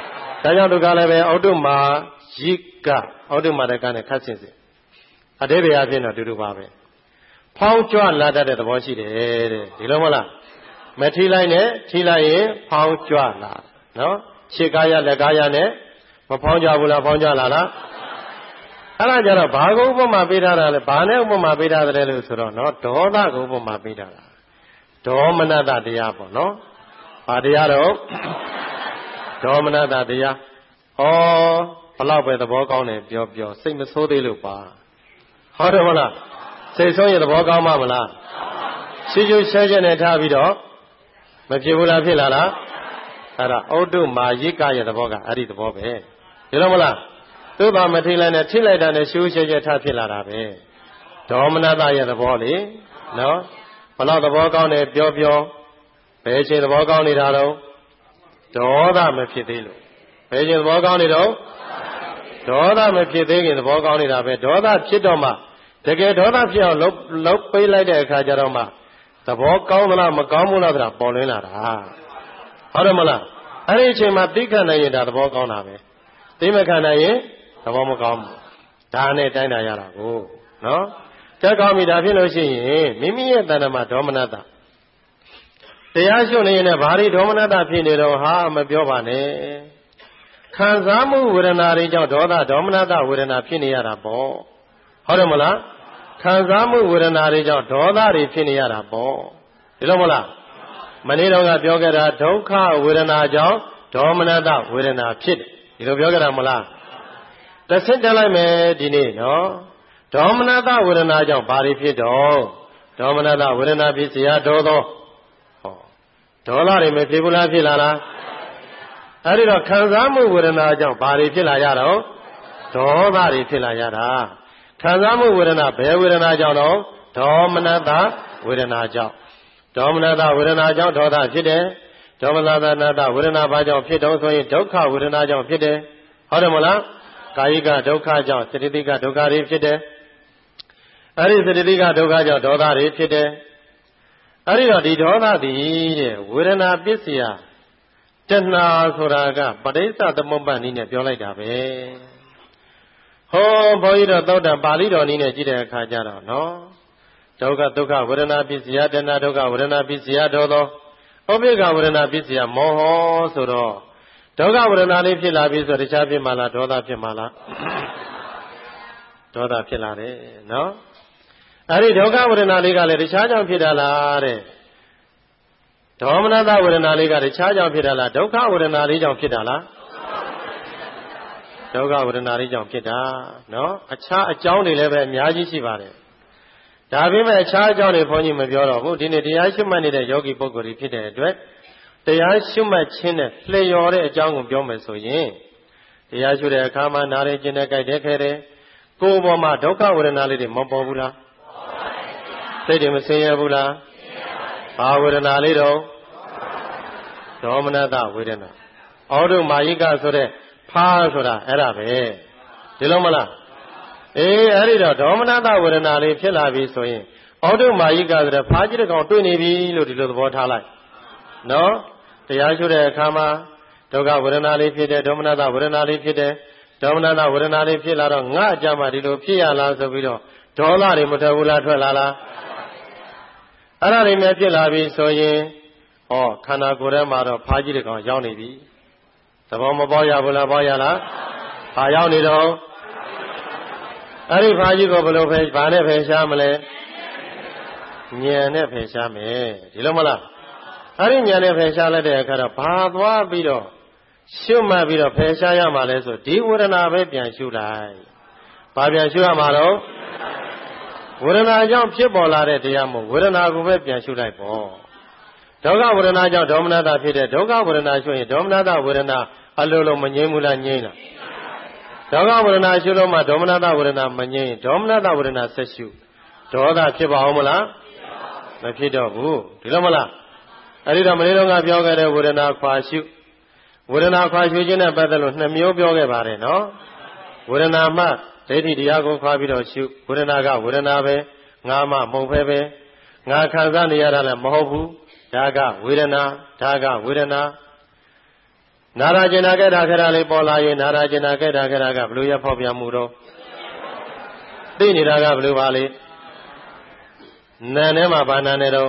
[SPEAKER 2] ဒါကြောင့်ဒုက္ခလည်းပဲအောက်တုမာယိကအောက်တုမာတကနဲ့ခတ်ဆင်စေအတိပ္ပယ်အဖြစ်တော့တူတူပါပဲဖောင်းကြွလာတတ်တဲ့သဘောရှိတယ်တဲ့ဒီလိုမဟုတ်လားမထီလိုက်နဲ့ထီလိုက်ရင်ဖောင်းကြွလာနော်ခြေကားရလက်ကားရနဲ့မဖောင်းကြဘူးလားဖောင်းကြလာလားအဲ့ဒါကြတော့ဘာကိုဥပမာပေးထားတာလဲဘာနဲ့ဥပမာပေးထားတယ်လို့ဆိုတော့နော်ဒေါသကိုဥပမာပေးထားတာဒေါမနတတရားပေါ့နော်ဘာတရားတော့ဒေါမနတတရားဩဘလောက်ပဲသဘောကောင်းတယ်ပြောပြောစိတ်မဆိုးသေးလို့ပါဟုတ်တယ်မလားစိတ်ဆိုးရင်သဘောကောင်းမှာမလားရှိရှိရှဲရှဲနဲ့ထားပြီးတော့မဖြစ်ဘူးလားဖြစ်လာလားအဲ့ဒါဩတုမာယိကရဲ့သဘောကအဲ့ဒီသဘောပဲဒီလိုမလားသို့ပါမထိလိုက်နဲ့ထိလိုက်တာနဲ့ရှိရှိရှဲရှဲထားဖြစ်လာတာပဲဒေါမနတရဲ့သဘောလေနော်ဘလောက်သဘောကောင်းတယ်ပြောပြောဘယ်ချိန်သဘောကောင်းနေတာတော့ဒေါသမဖြစ်သေးလို့ဘယ်ချိန်သဘောကောင်းနေတော့ဒေါသမဖြစ်သေးခင်သဘောကောင်းနေတာပဲဒေါသဖြစ်တော့မှတကယ်ဒေါသဖြစ်အောင်လှုပ်ပေးလိုက်တဲ့အခါကျတော့မှသဘောကောင်းသလားမကောင်းဘူးလားဆိုတာပေါ်လွင်လာတာဟုတ်တယ်မလားအဲ့ဒီအချိန်မှာသိခံနိုင်ရင်ဒါသဘောကောင်းတာပဲသိမခံနိုင်ရင်သဘောမကောင်းဘူးဒါနဲ့တိုင်းတာရတာကိုနော်တက်ကောင်းပြီဒါဖြစ်လို့ရှိရင်မိမိရဲ့တဏ္ဍမှာဒေါမနတတရားရှုနေရင်လည်းဘာတွေဒေါမနတဖြစ်နေတော့ဟာမပြောပါနဲ့ခံစားမှုဝေဒနာတွေကြောင့်ဒေါမနတဝေဒနာဖြစ်နေရတာပေါ့ဟုတ်တယ်မလားခံစားမှုဝေဒနာတွေကြောင့်ဒေါသတွေဖြစ်နေရတာပေါ့ဒီလိုမလားမနေ့တော့ကပြောခဲ့တာဒုက္ခဝေဒနာကြောင့်ဒေါမနတဝေဒနာဖြစ်တယ်ဒီလိုပြောခဲ့တာမလားတစ်ဆင့်တက်လိုက်မယ်ဒီနေ့နော်ဒေါမနတဝေဒနာကြောင့်ဘာတွေဖြစ်တော့ဒေါမနတဝေဒနာဖြစ်เสียဒေါသောဒေါသတွေမဖြစ်ဘူးလားဖြစ်လာလားအဲ့ဒီတော့ခံစားမှုဝေဒနာကြောင့်ဘာတွေဖြစ်လာရတော့ဒေါသတွေဖြစ်လာရတာခံစားမှုဝေဒနာဘယ်ဝေဒနာကြောင့်တော့ဒေါမနတဝေဒနာကြောင့်ဒေါမနတဝေဒနာကြောင့်ဒေါသဖြစ်တယ်ဒေါမနတဝေဒနာဘာကြောင့်ဖြစ်တော့ဆိုရင်ဒုက္ခဝေဒနာကြောင့်ဖြစ်တယ်ဟုတ်တယ်မလားကာယိကဒုက္ခကြောင့်စတိတိကဒုက္ခတွေဖြစ်တယ်အဲ့ဒီစတိတိကဒုက္ခကြောင့်ဒေါသတွေဖြစ်တယ်အဲ့ဒီတော့ဒီဒေါသသည်တဲ့ဝေဒနာပစ္စယတဏှာဆိုတာကပဋိစ္စသမုပ္ပါဒ်နည်းနဲ့ပြောလိုက်တာပဲဟောဘုန်းကြီးတို့သောတာပါဠိတော်နည်းနဲ့ကြည့်တဲ့အခါကျတော့နော်ဒုက္ခဝေဒနာပစ္စယတဏှာဒုက္ခဝေဒနာပစ္စယဒေါသောဥပိ္ပခဝေဒနာပစ္စယမောဟဆိုတော့ဒုက္ခဝေဒနာလေးဖြစ်လာပြီဆိုတခြားဖြစ်မှလားဒေါသဖြစ်မှလားဒေါသဖြစ်လာတယ်နော်အဲ့ဒီဒုက္ခဝေဒနာလေးကလည်းတခြားကြောင့်ဖြစ်တာလားတဲ့ဒေါမနတဝေဒနာလေးကတခြားကြောင့်ဖြစ်တာလားဒုက္ခဝေဒနာလေးကြောင့်ဖြစ်တာလားဒုက္ခဝေဒနာလေးကြောင့်ဖြစ်တာနော်အခြားအကြောင်းတွေလည်းပဲအများကြီးရှိပါတယ်ဒါပေမဲ့အခြားအကြောင်းတွေဘုန်းကြီးမပြောတော့ဘူးဒီနေ့တရားရှုမှတ်နေတဲ့ယောဂီပုဂ္ဂိုလ်တွေဖြစ်တဲ့အတွက်တရားရှုမှတ်ခြင်းနဲ့လျော်တဲ့အကြောင်းကိုပြောမယ်ဆိုရင်တရားရှုတဲ့အခါမှာနားရခြင်းနဲ့ကြိုက်တဲ့ခဲတဲ့ကိုယ်ပေါ်မှာဒုက္ခဝေဒနာလေးတွေမပေါ်ဘူးလားစိတ်တွေမဆင်းရဲဘူးလားဘာဝေဒနာလေးတော့ဒေါမနတဝေဒနာဩဒုမာယိကဆိုတဲ့ဖားဆိုတာအဲ့ဒါပဲဒီလိုမလားအေးအဲ့ဒီတော့ဒေါမနတဝေဒနာလေးဖြစ်လာပြီဆိုရင်ဩဒုမာယိကဆိုတဲ့ဖားကြီးတစ်ကောင်တွေ့နေပြီလို့ဒီလိုသဘောထားလိုက်နော်တရားရှုတဲ့အခါမှာဒုက္ခဝေဒနာလေးဖြစ်တယ်ဒေါမနတဝေဒနာလေးဖြစ်တယ်ဒေါမနတဝေဒနာလေးဖြစ်လာတော့ငါအကြမ်းမှဒီလိုဖြစ်ရလားဆိုပြီးတော့ဒေါသတွေမထွက်ဘူးလားထွက်လာလားအဲ့ဒါတွေများဖြစ်လာပြီဆိုရင်ခန္ဓာကိုယ်ထဲမှာတော့ဖားကြီးတစ်ကောင်ရောက်နေပြီသဘောမပေါရဘူးလားပေါရလားဘာရောက်နေတော့အဲ့ဒီဖားကြီးကိုဘယ်လိုဘာနဲ့ဖယ်ရှားမလဲဉာဏ်နဲ့ဖယ်ရှားမယ်ဒီလိုမလားအဲ့ဒီဉာဏ်နဲ့ဖယ်ရှားလိုက်တဲ့အခါတော့ဘာသွားပြီးတော့ရှုမှတ်ပြီးတော့ဖယ်ရှားရမှာလဲဆိုဒီဝေဒနာပဲပြန်ရှုလိုက်ဘာပြန်ရှုရမှာတော့ဝေဒနာကြောင့်ဖြစ်ပေါ်လာတဲ့တရားမို့ဝေဒနာကိုပဲပြန်ရှုလိုက်ပေါ့ဒုက္ခဝေဒနာကြောင့်ဒေါမနတဖြစ်တဲ့ဒုက္ခဝေဒနာရှုရင်ဒေါမနတဝေဒနာအလိုလိုမငြိမ်းဘူးလားငြိမ်းလားဒုက္ခဝေဒနာရှုလို့မှဒေါမနတဝေဒနာမငြိမ်းဒေါမနတဝေဒနာဆက်ရှုဒေါသဖြစ်ပါအောင်မလားမဖြစ်တော့ဘူးဒီလိုမလားအဲ့ဒီတော့မနေ့တုန်းကပြောခဲ့တဲ့ဝေဒနာခွာရှုဝေဒနာခွာရှုခြင်းနဲ့ပတ်သက်လို့2မျိုးပြောခဲ့ပါတယ်နော်ဝေဒနာမှဒိဋ္ဌိတရားကိုခွာပြီးတော့ရှုဝေဒနာကဝေဒနာပဲငါမှမဟုတ်ပဲငါခံစားနေရတာလည်းမဟုတ်ဘူးဒါကဝေဒနာဒါကဝေဒနာနာရာကျင်နာခဲ့တာခရလေးပေါ်လာရင်နာရာကျင်နာခဲ့တာခရကဘလို့ရဖောက်ပြမှုတော့သိနေတာကဘလို့ပါလေနာထဲမှာဘာနာနေတော့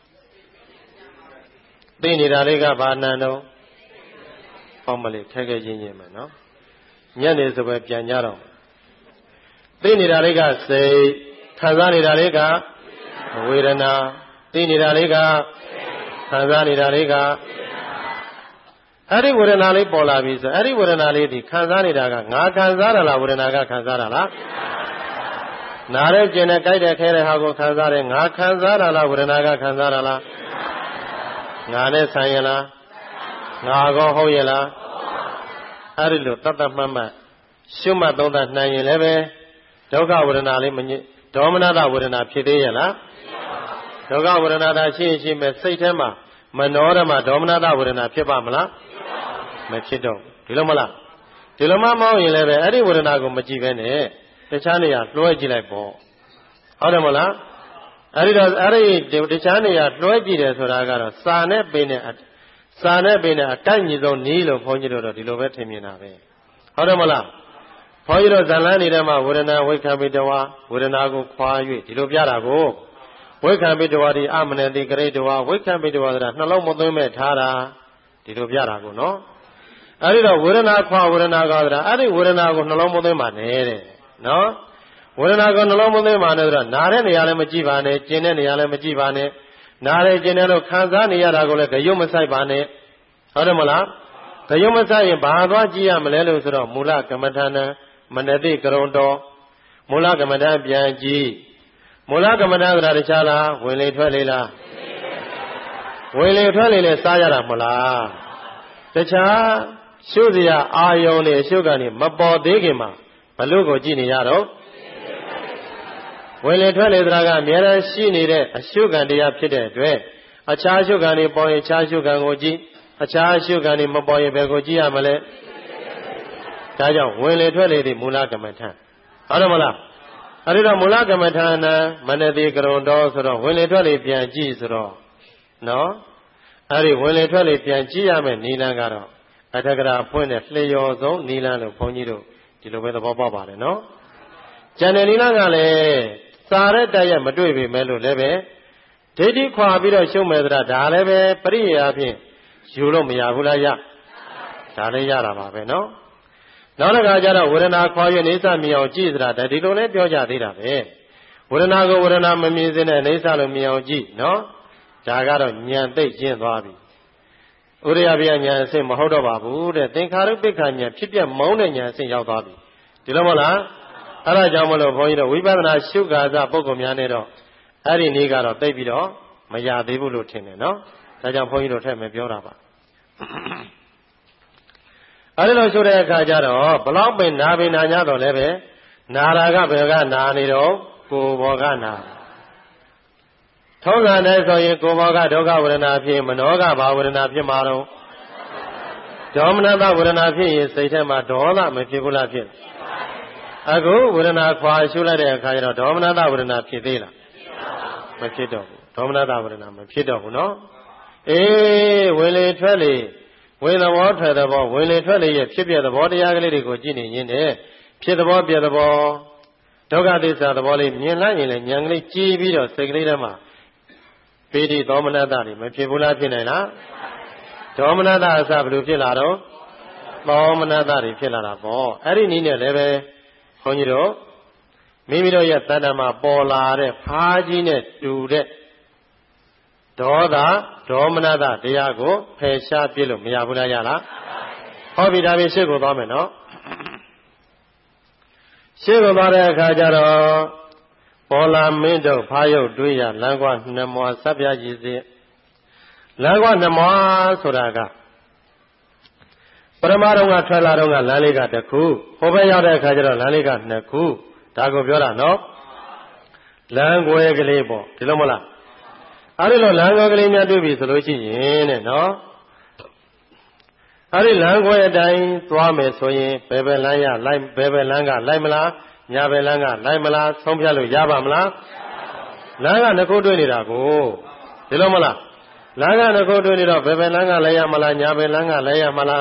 [SPEAKER 2] သိနေတာလေးကဘာနာတော့ဟောမလေးခဲခဲချင်းချင်းပဲနော်ညနေဆိုပဲပြန်ကြတော့သိနေတာလေးကစိတ်ခံစားနေတာလေးကဝေဒနာသိနေတာလေးကခံစားနေတာလေးကအဲ့ဒီဝေဒနာလေးပေါ်လာပြီဆိုအဲ့ဒီဝေဒနာလေးဒီခံစားနေတာကငါခံစားရလားဝေဒနာကခံစားရလားနားရဲကျင်နဲ့ကြိုက်တဲ့ခဲတဲ့ဟာကိုခံစားတယ်ငါခံစားရလားဝေဒနာကခံစားရလားငါနဲ့ဆိုင်ရလားငါကောဟုတ်ရလားအဲ့ဒီလိုတတ်တတ်မှတ်မှတ်ရှုမှတ်သုံးသပ်နိုင်ရင်လည်းပဲဒုက္ခဝေဒနာလေးမညစ်ဒေါမနတဝေဒနာဖြစ်သေးရဲ့လားဒုက္ခဝေဒနာသာရှိရင်ရှိမဲ့စိတ်ထဲမှာမနောဓမ္မဒေါမနတဝေဒနာဖြစ်ပါမလားမဖြစ်တော့ဒီလိုမလားဒီလိုမှမဟုတ်ရင်လည်းပဲအဲ့ဒီဝေဒနာကိုမကြည့်ပဲနဲ့တခြားနေရာလွှဲကြည့်လိုက်ပေါ့ဟုတ်တယ်မလားအဲ့ဒီတော့အဲ့ဒီတခြားနေရာလွှဲကြည့်တယ်ဆိုတာကတော့စာနဲ့ပင်နဲ့အတိုက်ညီဆုံးနီးလို့ဘုန်းကြီးတို့တော့ဒီလိုပဲထင်မြင်တာပဲဟုတ်တယ်မလားဘုန်းကြီးတို့ဇာလန်းနေတဲ့မှာဝေဒနာဝိခံပိတဝါဝေဒနာကိုခွာ၍ဒီလိုပြတာကိုဝိခံပိတဝါဒီအမနတိကရိတဝါဝိခံပိတဝါဆိုတာနှလုံးမသွင်းမဲ့ထားတာဒီလိုပြတာကိုနော်အဲ့ဒီတော့ဝေဒနာခွာဝေဒနာကောဆိုတာအဲ့ဒီဝေဒနာကိုနှလုံးမသွင်းပါနဲ့တဲ့နော်ဝေဒနာကိုနှလုံးမသွင်းပါနဲ့ဆိုတော့နားတဲ့နေရာလည်းမကြည့်ပါနဲ့ကျင်တဲ့နေရာလည်းမကြည့်ပါနဲ့နားတယ်ကျင်တယ်လို့ခံစားနေရတာကိုလည်းဂယုမဆိုင်ပါနဲ့ဟုတ်တယ်မလားဂယုမဆိုင်ရင်ဘာသွားကြည့်ရမလဲလို့ဆိုတော့မူလကမ္မထာနံမနတိကရုံတော်မူလကမ္မထာပြန်ကြည့်မူလကမ္မထာဆိုတာတခြားလားဝင်လေထွက်လေလားဝင်လေထွက်လေနဲ့စားရတာမလားတခြားရှုစရာအာယုံနဲ့ရှုကနေမပေါ်သေးခင်မှာဘလို့ကိုကြည့်နေရတော့ဝင်လေထွက်လေသရာကအများအားရှိနေတဲ့အရှုခံတရားဖြစ်တဲ့အတွက်အခြားရှုခံတွေပေါ်ရင်အခြားရှုခံကိုကြည့်အခြားရှုခံတွေမပေါ်ရင်ဘယ်ကိုကြည့်ရမလဲဒါကြောင့်ဝင်လေထွက်လေဒီမူလကမ္မထာဟုတ်တယ်မလားအဲဒီတော့မူလကမ္မထာနာမနတိကရုံတော်ဆိုတော့ဝင်လေထွက်လေပြန်ကြည့်ဆိုတော့နော်အဲဒီဝင်လေထွက်လေပြန်ကြည့်ရမယ်နိလန်းကတော့အထက်ကရာဖွင့်တဲ့လျော်ဆုံးနိလန်းလို့ဘုန်းကြီးတို့ဒီလိုပဲသဘောပေါက်ပါတယ်နော်ကျန်တဲ့နိလန်းကလည်းစာရက်တရက်မတွေ့ပေမဲ့လို့လည်းပဲဒိဋ္ဌိခွာပြီးတော့ရှုံးမယ်သလားဒါလည်းပဲပရိယာဖြင့်ယူလို့မရဘူးလားဒါလည်းရတာပါပဲနော်နောက်တစ်ခါကျတော့ဝေဒနာခွာ၍နေသမြင်အောင်ကြည့်သလားဒီလိုလည်းပြောကြသေးတာပဲဝေဒနာကိုဝေဒနာမမြင်စေနဲ့နေသလို့မြင်အောင်ကြည့်နော်ဒါကတော့ဉာဏ်သိကျင့်သွားပြီဥရိယပြဉာဏ်အဆင့်မဟုတ်တော့ပါဘူးတဲ့သင်္ခါရုပ္ပခဉာဏ်ဖြစ်ပြမုန်းတဲ့ဉာဏ်အဆင့်ရောက်သွားပြီဒီလိုမဟုတ်လားအဲ့ဒါကြောင့်မလို့ဘုန်းကြီးတို့ဝိပဿနာရှုခါစပုဂ္ဂိုလ်များနဲ့တော့အဲ့ဒီနေ့ကတော့သိပြီးတော့မရသေးဘူးလို့ထင်တယ်နော်ဒါကြောင့်ဘုန်းကြီးတို့ထည့်မယ်ပြောတာပါအဲ့ဒီလိုဆိုတဲ့အခါကျတော့ဘလောက်ပင်နာပင်နာ냐တော့လည်းပဲနာတာကဘယ်ကနာနေတော့ကိုယ်ဘောကနာထုံးစံနဲ့ဆိုရင်ကိုယ်ဘောကဒုက္ခဝေဒနာဖြစ်မနောကဘာဝေဒနာဖြစ်မှာတော့ဒေါမနတဝေဒနာဖြစ်ရင်စိတ်ထဲမှာဒေါသမဖြစ်ဘူးလားဖြစ်အခုဝေဒနာခွာရှုလိုက်တဲ့အခါကျတော့ဒေါမနတဝေဒနာဖြစ်သေးလားမဖြစ်တော့ဘူးဒေါမနတဝေဒနာမဖြစ်တော့ဘူးနော်အေးဝင်လေထွက်လေဝင်သဘောထွက်သဘောဝင်လေထွက်လေရဲ့ဖြစ်ပြသဘောတရားကလေးတွေကိုကြည့်နေရင်လည်းဖြစ်သဘောပြသဘောဒုက္ခသစ္စာသဘောလေးမြင်လိုက်ရင်လည်းဉာဏ်ကလေးကြည်ပြီးတော့စိတ်ကလေးထဲမှာပိဋိဒေါမနတတွေမဖြစ်ဘူးလားဖြစ်နိုင်လားဒေါမနတအစဘယ်လိုဖြစ်လာတော့ဒေါမနတတွေဖြစ်လာတာပေါ့အဲ့ဒီနည်းနဲ့လည်းပဲခွန်ကြီးတို့မိမိတို့ရဲ့တဏ္ဍာမှာပေါ်လာတဲ့ဖားကြီးနဲ့တူတဲ့ဒေါသဒေါမနတတရားကိုဖယ်ရှားပြလို့မရဘူးလားရလားဟောပြီဒါပြင်ရှေ့ကိုသွားမယ်နော်ရှေ့ကိုသွားတဲ့အခါကျတော့ပေါ်လာမင်းတို့ဖားရုပ်တွေးရလမ်းကွာနှမွာစပ်ပြကြီးစီလမ်းကွာနှမွာဆိုတာကပရမတော်ကထွက်လာတော့ကလမ်းလေးကတစ်ခုဟိုဘက်ရောက်တဲ့အခါကျတော့လမ်းလေးကနှစ်ခုဒါကိုပြောတာနော်လမ်းကွယ်ကလေးပေါ့ဒီလိုမလားအဲ့ဒီလိုလမ်းကွယ်ကလေးများတွေ့ပြီဆိုလို့ရှိရင်တဲ့နော်အဲ့ဒီလမ်းကွယ်အတိုင်းသွားမယ်ဆိုရင်ဘယ်ဘက်လမ်းရလိုက်ဘယ်ဘက်လမ်းကလိုက်မလားညာဘက်လမ်းကလိုက်မလားဆုံးဖြတ်လို့ရပါမလားလမ်းကနှစ်ခုတွေ့နေတာကိုဒီလိုမလားလမ်းကနှစ်ခုတွေ့နေတော့ဘယ်ဘက်လမ်းကလိုက်ရမလားညာဘက်လမ်းကလိုက်ရမလား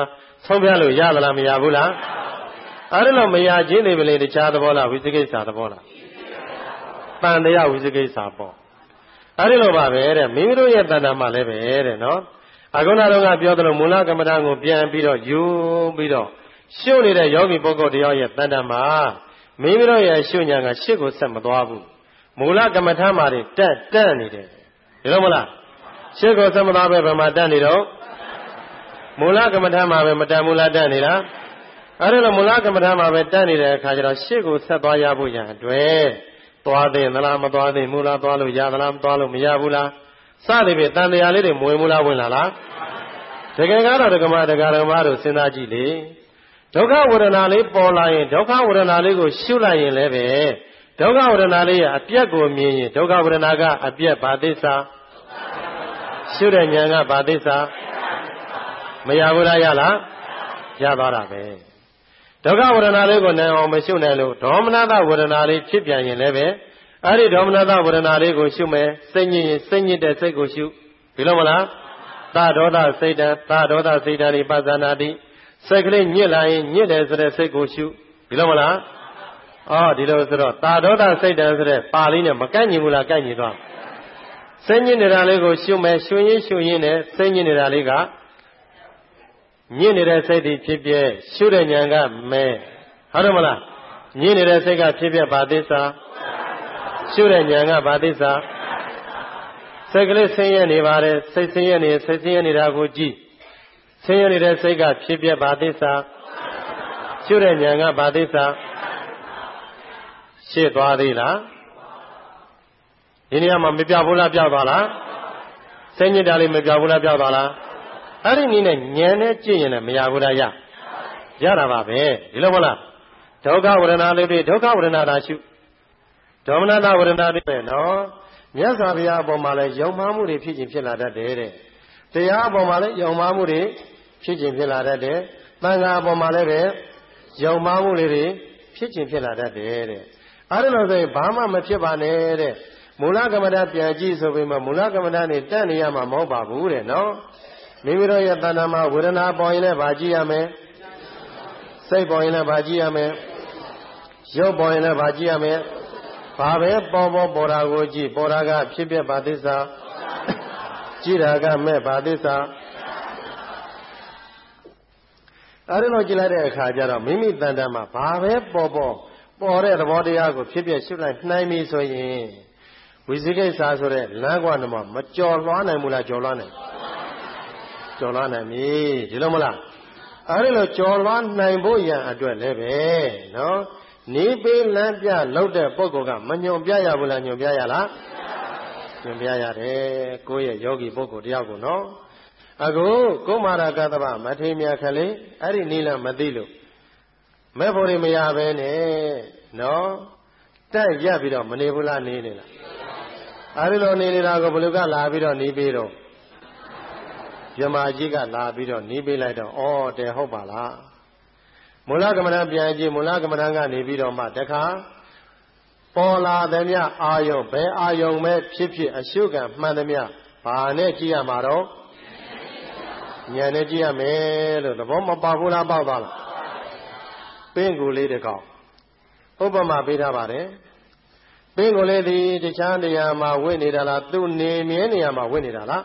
[SPEAKER 2] ဆုံးဖြတ်လို့ရသလားမရဘူးလားအဲ့ဒါလို့မရခြင်းတွေပဲလေတခြားသဘောလားဝိသိကိစ္စသဘောလားတန်တရားဝိသိကိစ္စပေါ့အဲ့ဒီလိုပါပဲတဲ့မိမိတို့ရဲ့တဏ္ဍာမှာလည်းပဲတဲ့နော်အခုနတော့ကပြောသလိုမူလကမ္မဋ္ဌာန်းကိုပြန်ပြီးတော့ယူပြီးတော့ရှုနေတဲ့ယောဂီပုဂ္ဂိုလ်တယောက်ရဲ့တဏ္ဍာမှာမိမိတို့ရဲ့ရှုညာကရှစ်ကိုဆက်မသွားဘူးမူလကမ္မဋ္ဌာန်းမှာတက်နေတယ်ဒီလိုမလားရှစ်ကိုဆက်မသွားပဲဘယ်မှာတက်နေတော့မူလကမ္မဋ္ဌာန်းမှာပဲမတက်မူလတက်နေလားအဲ့ဒါလို့မူလကမ္မဋ္ဌာန်းမှာပဲတက်နေတဲ့အခါကျတော့ရှစ်ကိုဆက်သွားရဖို့ရန်အတွက်သွားသေးသလားမသွားသေးမူလားသွားလို့ရသလားမသွားလို့မရဘူးလားစသည်ဖြင့်တန်တရားလေးတွေမဝင်ဘူးလားဝင်လာလားတကယ်ကတော့ဒကမတို့စဉ်းစားကြည့်လေဒုက္ခဝေဒနာလေးပေါ်လာရင်ဒုက္ခဝေဒနာလေးကိုရှုလိုက်ရင်လည်းပဲဒုက္ခဝေဒနာလေးရဲ့အပြက်ကိုမြင်ရင်ဒုက္ခဝေဒနာကအပြက်ဘာသစ္စာရှုတဲ့ဉာဏ်ကဘာသစ္စာမရဘူးလားရလားရသွားတာပဲဒုက္ခဝေဒနာလေးကိုနိုင်အောင်မရှုနိုင်လို့ဒေါမနတဝေဒနာလေးဖြစ်ပြန်ရင်လည်းပဲအဲ့ဒီဒေါမနတဝေဒနာလေးကိုရှုမယ်စိတ်ညစ်ရင်စိတ်ညစ်တဲ့စိတ်ကိုရှုဒီလိုမလားသာဒေါသစိတ်တံသာဒေါသစိတ်တံဒီပဇာနာတိစိတ်ကလေးညစ်လာရင်ညစ်တယ်ဆိုတဲ့စိတ်ကိုရှုဒီလိုမလားဒီလိုဆိုတော့သာဒေါသစိတ်တံဆိုတဲ့ပါဠိနဲ့မကိုက်ညီဘူးလားကိုက်ညီသွားစိတ်ညစ်နေတာလေးကိုရှုမယ်ရှုရင်းနဲ့စိတ်ညစ်နေတာလေးကညစ်နေတဲ့စိတ်ဒီဖြစ်ပြရှုတဲ့ဉာဏ်ကမဲဟုတ်တယ်မလားညစ်နေတဲ့စိတ်ကဖြစ်ပြဘာသစ္စာရှုတဲ့ဉာဏ်ကဘာသစ္စာစိတ်ကလေးဆင်းရဲနေပါတယ်စိတ်ဆင်းရဲနေစိတ်ဆင်းရဲနေတာကိုကြည့်ဆင်းရဲနေတဲ့စိတ်ကဖြစ်ပြဘာသစ္စာရှုတဲ့ဉာဏ်ကဘာသစ္စာရှင်းသွားသေးလားဒီနေရာမှာမပြောက်ဘူးလားပြောက်သွားလားစိတ်ညစ်တာလေးမပြောက်ဘူးလားပြောက်သွားလားအဲ့ဒီနည်းနဲ့ဉာဏ်နဲ့ကြည့်ရင်လည်းမရဘူးလားရတာပါပဲဒီလိုမလားဒုက္ခဝေဒနာလေးတွေဒုက္ခဝေဒနာသာရှုဒေါမနတဝေဒနာတွေပဲနော်မြတ်စွာဘုရားအပေါ်မှာလည်းယုံမှားမှုတွေဖြစ်ခြင်းဖြစ်လာတတ်တယ်တဲ့တရားအပေါ်မှာလည်းယုံမှားမှုတွေဖြစ်ခြင်းဖြစ်လာတတ်တယ်သံဃာအပေါ်မှာလည်းပဲယုံမှားမှုတွေဖြစ်ခြင်းဖြစ်လာတတ်တယ်တဲ့အဲ့ဒါလို့ဆိုရင်ဘာမှမဖြစ်ပါနဲ့တဲ့မူလကမ္မဋ္ဌာန်းပြန်ကြည့်ဆိုပြီးမှမူလကမ္မဋ္ဌာန်းနဲ့တက်နေရမှာမဟုတ်ပါဘူးတဲ့နော်မိမိတို့ရဲ့တဏ္ဍာမှာဝေဒနာပေါ်ရင်လည်းဗာကြည့်ရမယ်စိတ်ပေါ်ရင်လည်းဗာကြည့်ရမယ်ရုပ်ပေါ်ရင်လည်းဗာကြည့်ရမယ်ဘာပဲပေါ်တာကိုကြည့်ပေါ်တာကဖြစ်ပြဘာသစ္စာကြည့်တာကမဲ့ဘာသစ္စာအဲဒီလိုကြည့်လိုက်တဲ့အခါကျတော့မိမိတဏ္ဍာမှာဘာပဲပေါ်တဲ့သဘောတရားကိုဖြစ်ပြရှုလိုက်နိုင်ပြီဆိုရင်ဝိသိကိစ္စဆိုတဲ့လမ်းကွာနမမကျော်လွှားနိုင်ဘူးလားကျော်လွှားနိုင်ပြီဒီလိုမလားအဲဒီလိုကျော်လွှားနိုင်ဖို့ရန်အတွက်လည်းပဲနော်နေပေးလမ်းပြလောက်တဲ့ပုဂ္ဂိုလ်ကမညွန်ပြရဘူးလားညွန်ပြရလားညွန်ပြရတယ်ကိုယ့်ရဲ့ယောဂီပုဂ္ဂိုလ်တယောက်ကိုနော်အခုကုမာရကတ္တဗမထေမြတ်ခလေးအဲ့ဒီနိလမသိလို့မဲ့ဖို့တွေမရပဲနဲ့နော်တက်ရက်ပြီးတော့မနေဘူးလားနေနေလားအဲဒီလိုနေနေတာကိုဘယ်လိုကလာပြီးတော့နေပြီးတော့ယမကြီးကလာပြီးတော့နေပေးလိုက်တော့တဲ့ဟုတ်ပါလားမူလကမ္မဋ္ဌာန်းပြန်ကြည့်မူလကမ္မဋ္ဌာန်းကနေပြီးတော့မှတခါပေါ်လာသည်မြအာယုံဘယ်အာယုံပဲဖြစ်ဖြစ်အရှုခံမှန်သည်မြဘာနဲ့ကြည့်ရမှာတော့ဉာဏ်နဲ့ကြည့်ရမယ်လို့သဘောမပေါဘူးလားပေါက်သွားလားပင်ကိုလေးတစ်ကောင်ဥပမာပေးထားပါတယ်ပင်ကိုလေးဒီတခြားနေရာမှာဝိနေတာလားသူ့နေမြဲနေရာမှာဝိနေတာလား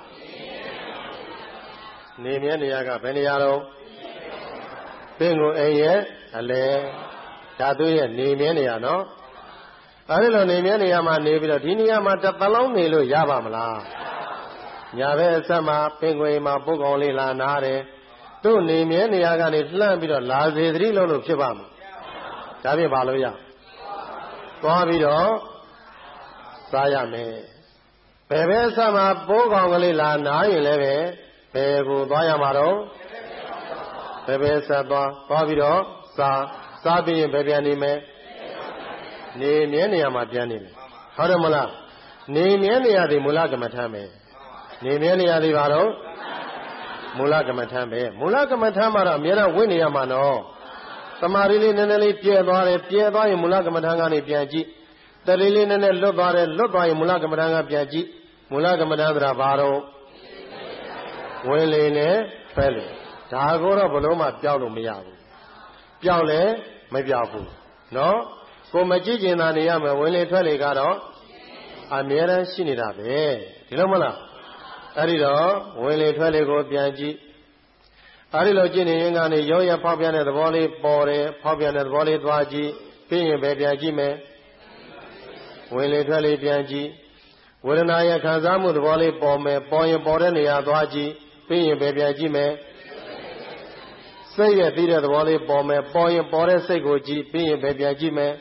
[SPEAKER 2] နေမြဲနေရာကဘယ်နေရာတော့ပင်ကိုအိမ်ရဲ့အလဲဓာတုရဲ့နေမြဲနေရာနော်အဲဒီလိုနေမြဲနေရာမှာနေပြီးတော့ဒီနေရာမှာတစ်သလုံးနေလို့ရပါမလားညာဘက်အဆက်မှာပင်ကိုအိမ်မှာပုတ်ကောင်လေးလာနာတယ်သူ့နေမြဲနေရာကနေလှမ်းပြီးတော့လာစေသတိလို့ဖြစ်ပါမလားဒါဖြင့်ဘာလို့ရသွားပြီးတော့စားရမယ်ဘယ်ဘက်အဆက်မှာပုတ်ကောင်ကလေးလာနာရင်လည်းပဲဘယ်ကိုသွားရမှာတော့ဘယ်ဆက်သွားပြီးတော့စားပြီးရင်ဘယ်ပြန်နေမယ်နေမြဲနေရာမှာပြန်နေမယ်ဟုတ်တယ်မလားနေမြဲနေရာဒီမူလကမ္မထမ်းပဲနေမြဲနေရာဒီပါတော့မူလကမ္မထမ်းပဲမူလကမ္မထမ်းမှာတော့အများအားဝိနေရမှာနော်သမာဓိလေးနည်းနည်းလေးပြည့်သွားတယ်ပြည့်သွားရင်မူလကမ္မထမ်းကနေပြန်ကြည့်တတိလေးနည်းနည်းလွတ်သွားတယ်လွတ်သွားရင်မူလကမ္မထမ်းကပြန်ကြည့်မူလကမ္မထမ်းဆိုတာဘာတော့ဝင်လေနဲ့ဖဲလေဒါကိုတော့ဘလို့မှပြောက်လို့မရဘူးပြောက်လဲမပြောက်ဘူးနော်ကိုမကြည့်ကျင်တာနေရမယ်ဝင်လေထွက်လေကတော့အမြဲတမ်းရှိနေတာပဲဒီလိုမလားအဲ့ဒီတော့ဝင်လေထွက်လေကိုပြန်ကြည့်အဲ့ဒီလိုကြည့်နေရင်ကနေရောရဖောက်ပြန်တဲ့သဘောလေးပေါ်တယ်ဖောက်ပြန်တဲ့သဘောလေးသွားကြည့်ပြီးရင်ပဲပြန်ကြည့်မယ်ဝင်လေထွက်လေပြန်ကြည့်ဝေဒနာရဲ့ခံစားမှုသဘောလေးပေါ်မယ်ပေါ်ရင်ပေါ်တဲ့နေရာသွားကြည့်ပြီးရင်ပဲပြန်ကြည့်မယ်စိတ်ရဲ့သိတဲ့သဘောလေးပေါ်မယ်ပေါ်ရင်ပေါ်တဲ့စိတ်ကိုကြည့်ပြီးရင်ပဲပြန်ကြည့်မယ်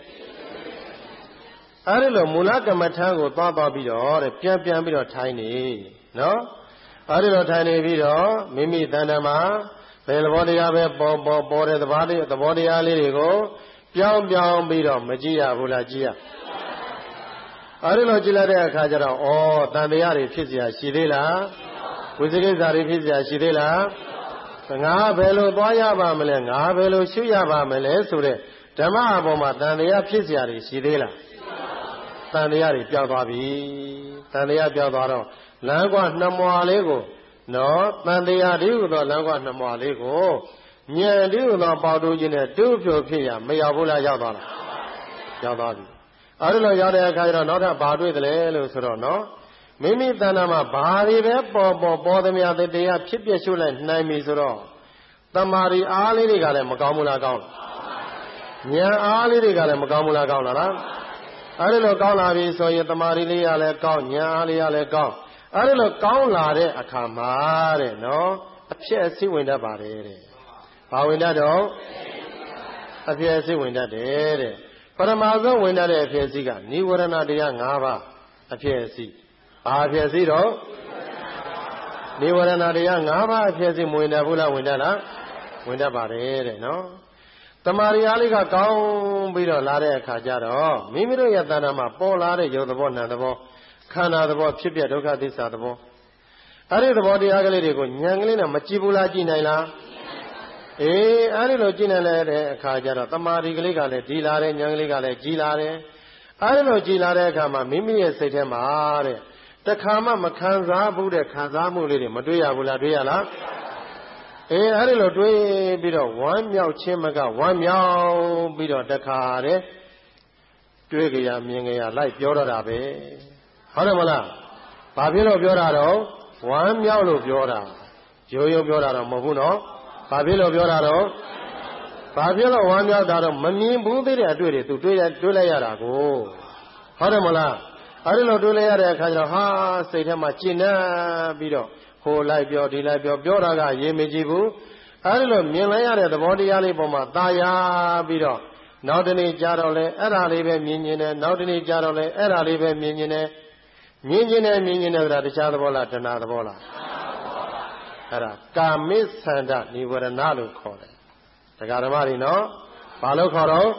[SPEAKER 2] အဲ့ဒီလိုမူလကမ္မထံကိုသွားပြီးတော့တဲ့ပြန်ပြီးတော့ထိုင်နေနော်အဲ့ဒီလိုထိုင်နေပြီးတော့မိမိတဏ္ဍာမှာဘယ်သဘောတရားပဲပေါ်တဲ့သဘောတရားလေးတွေကိုပြောင်းပြီးတော့မကြည့်ရဘူးလားကြည့်ရအဲ့ဒီလိုကြည့်လိုက်တဲ့အခါကျတော့ဩတန်တရားတွေဖြစ်เสียရှိသေးလားဝိသေကိစ္စတွေဖြစ်เสียရှိသေးလားငါဘယ်လိုသွားရပါမလဲငါဘယ်လိုရှုရပါမလဲဆိုတဲ့ဓမ္မအပေါ်မှာတန်တရားဖြစ်เสียတွေရှိသေးလားတန်တရားတွေပြောင်းသွားပြီတန်တရားပြောင်းသွားတော့လမ်းကွာနှမွာလေးကိုနော်တန်တရားဒီဟုသောလမ်းကွာနှမွာလေးကိုဉာဏ်ဒီဟုသောပေါတူခြင်းနဲ့တူးဖြိုဖြစ်ရမရောက်ဘူးလားရောက်သွားလားရောက်သွားပြီအဲ့ဒီလိုရောက်တဲ့အခါကျတော့နောက်ထပ်ဘာတွေ့တယ်လဲလို့ဆိုတော့နော်မိမိတဏ္ဍာမှာဘာတွေပဲပေါ်သမျှတရားဖြစ်ပြရှုလိုက်နိုင်ပြီဆိုတော့တမာရီအားလေးတွေကလည်းမကောင်းဘူးလားကောင်းလားဉာဏ်အားလေးတွေကလည်းမကောင်းဘူးလားကောင်းလားအဲ့ဒီလိုကောင်းလာပြီဆိုရင်တမာရီလေးရလည်းကောင်းဉာဏ်အားလေးရလည်းကောင်းအဲ့ဒီလိုကောင်းလာတဲ့အခါမှာတဲ့နော်အဖြစ်အစည်းဝင်တတ်ပါတယ်တဲ့ဘာဝင်တတ်တော့အဖြစ်အစည်းဝင်တတ်တယ်တဲ့ပရမဆုံးဝင်တတ်တဲ့အဖြစ်အစည်းကနိဝရဏတရား၅ပါးအဖြစ်အစည်းဘာအဖြစ်အစည်းတော့နိဝရဏတရား၅ပါးအဖြစ်အစည်းဝင်တတ်ဘူးလားဝင်တတ်လားဝင်တတ်ပါတယ်တဲ့နော်တမာရီအားလေးကကောင်းပြီးတော့လာတဲ့အခါကျတော့မိမိတို့ရဲ့တဏ္ဍာမှာပေါ်လာတဲ့ရုပ်သဘောနာမ်သဘောခန္ဓာသဘောဖြစ်ပြဒုက္ခသစ္စာသဘောအဲ့ဒီသဘောတရားကလေးတွေကိုဉာဏ်ကလေးနဲ့မကြည့်ဘူးလားကြည့်နိုင်လားအေးအဲ့ဒီလိုကြည့်နိုင်တဲ့အခါကျတော့တမာရီကလေးကလည်းဒီလာတယ်ဉာဏ်ကလေးကလည်းကြည်လာတယ်အဲ့ဒီလိုကြည်လာတဲ့အခါမှာမိမိရဲ့စိတ်ထဲမှာတဲ့တခါမှမခံစားဘူးတဲ့ခံစားမှုလေးတွေမတွေ့ရဘူးလားတွေ့ရလားအေးအဲ့ဒီလိုတွေးပြီးတော့ဝမ်းမြောက်ခြင်းမကဝမ်းမြောက်ပြီးတော့တခါတဲ့တွေးကြရမြင်ကြရလိုက်ပြောတော့တာပဲဟုတ်တယ်မလားဘာဖြစ်လို့ပြောတာတော့ဝမ်းမြောက်လို့ပြောတာရိုးရိုးပြောတာတော့မဟုတ်ဘူးနော်ဘာဖြစ်လို့ပြောတာတော့ဘာဖြစ်လို့ဝမ်းမြောက်တာတော့မမြင်ဘူးသေးတဲ့အတွေ့တွေသူတွေးလိုက်ရတာကိုဟုတ်တယ်မလားအဲ့ဒီလိုတွေးလိုက်ရတဲ့အခါကျတော့ဟာစိတ်ထဲမှာကျဉ်းနှံ့ပြီးတော့ဟိုလိုက်ပြောဒီလိုက်ပြောတာကရေးမကြည့်ဘူးအဲ့ဒီလိုမြင်လိုက်ရတဲ့သဘောတရားလေးပေါ်မှာตาရပြီးတော့နောက်တနေ့ကြာတော့လဲအဲ့ဒါလေးပဲမြင်နေတယ်နောက်တနေ့ကြာတော့လဲအဲ့ဒါလေးပဲမြင်နေတယ်မြင်နေဆိုတာတခြားသဘောလားတဏှာသဘောလားအဲ့ဒါကာမိသန္တနိဝရဏလို့ခေါ်တယ်တရားဓမ္မတွေနော်ဘာလို့ခေါ်တော့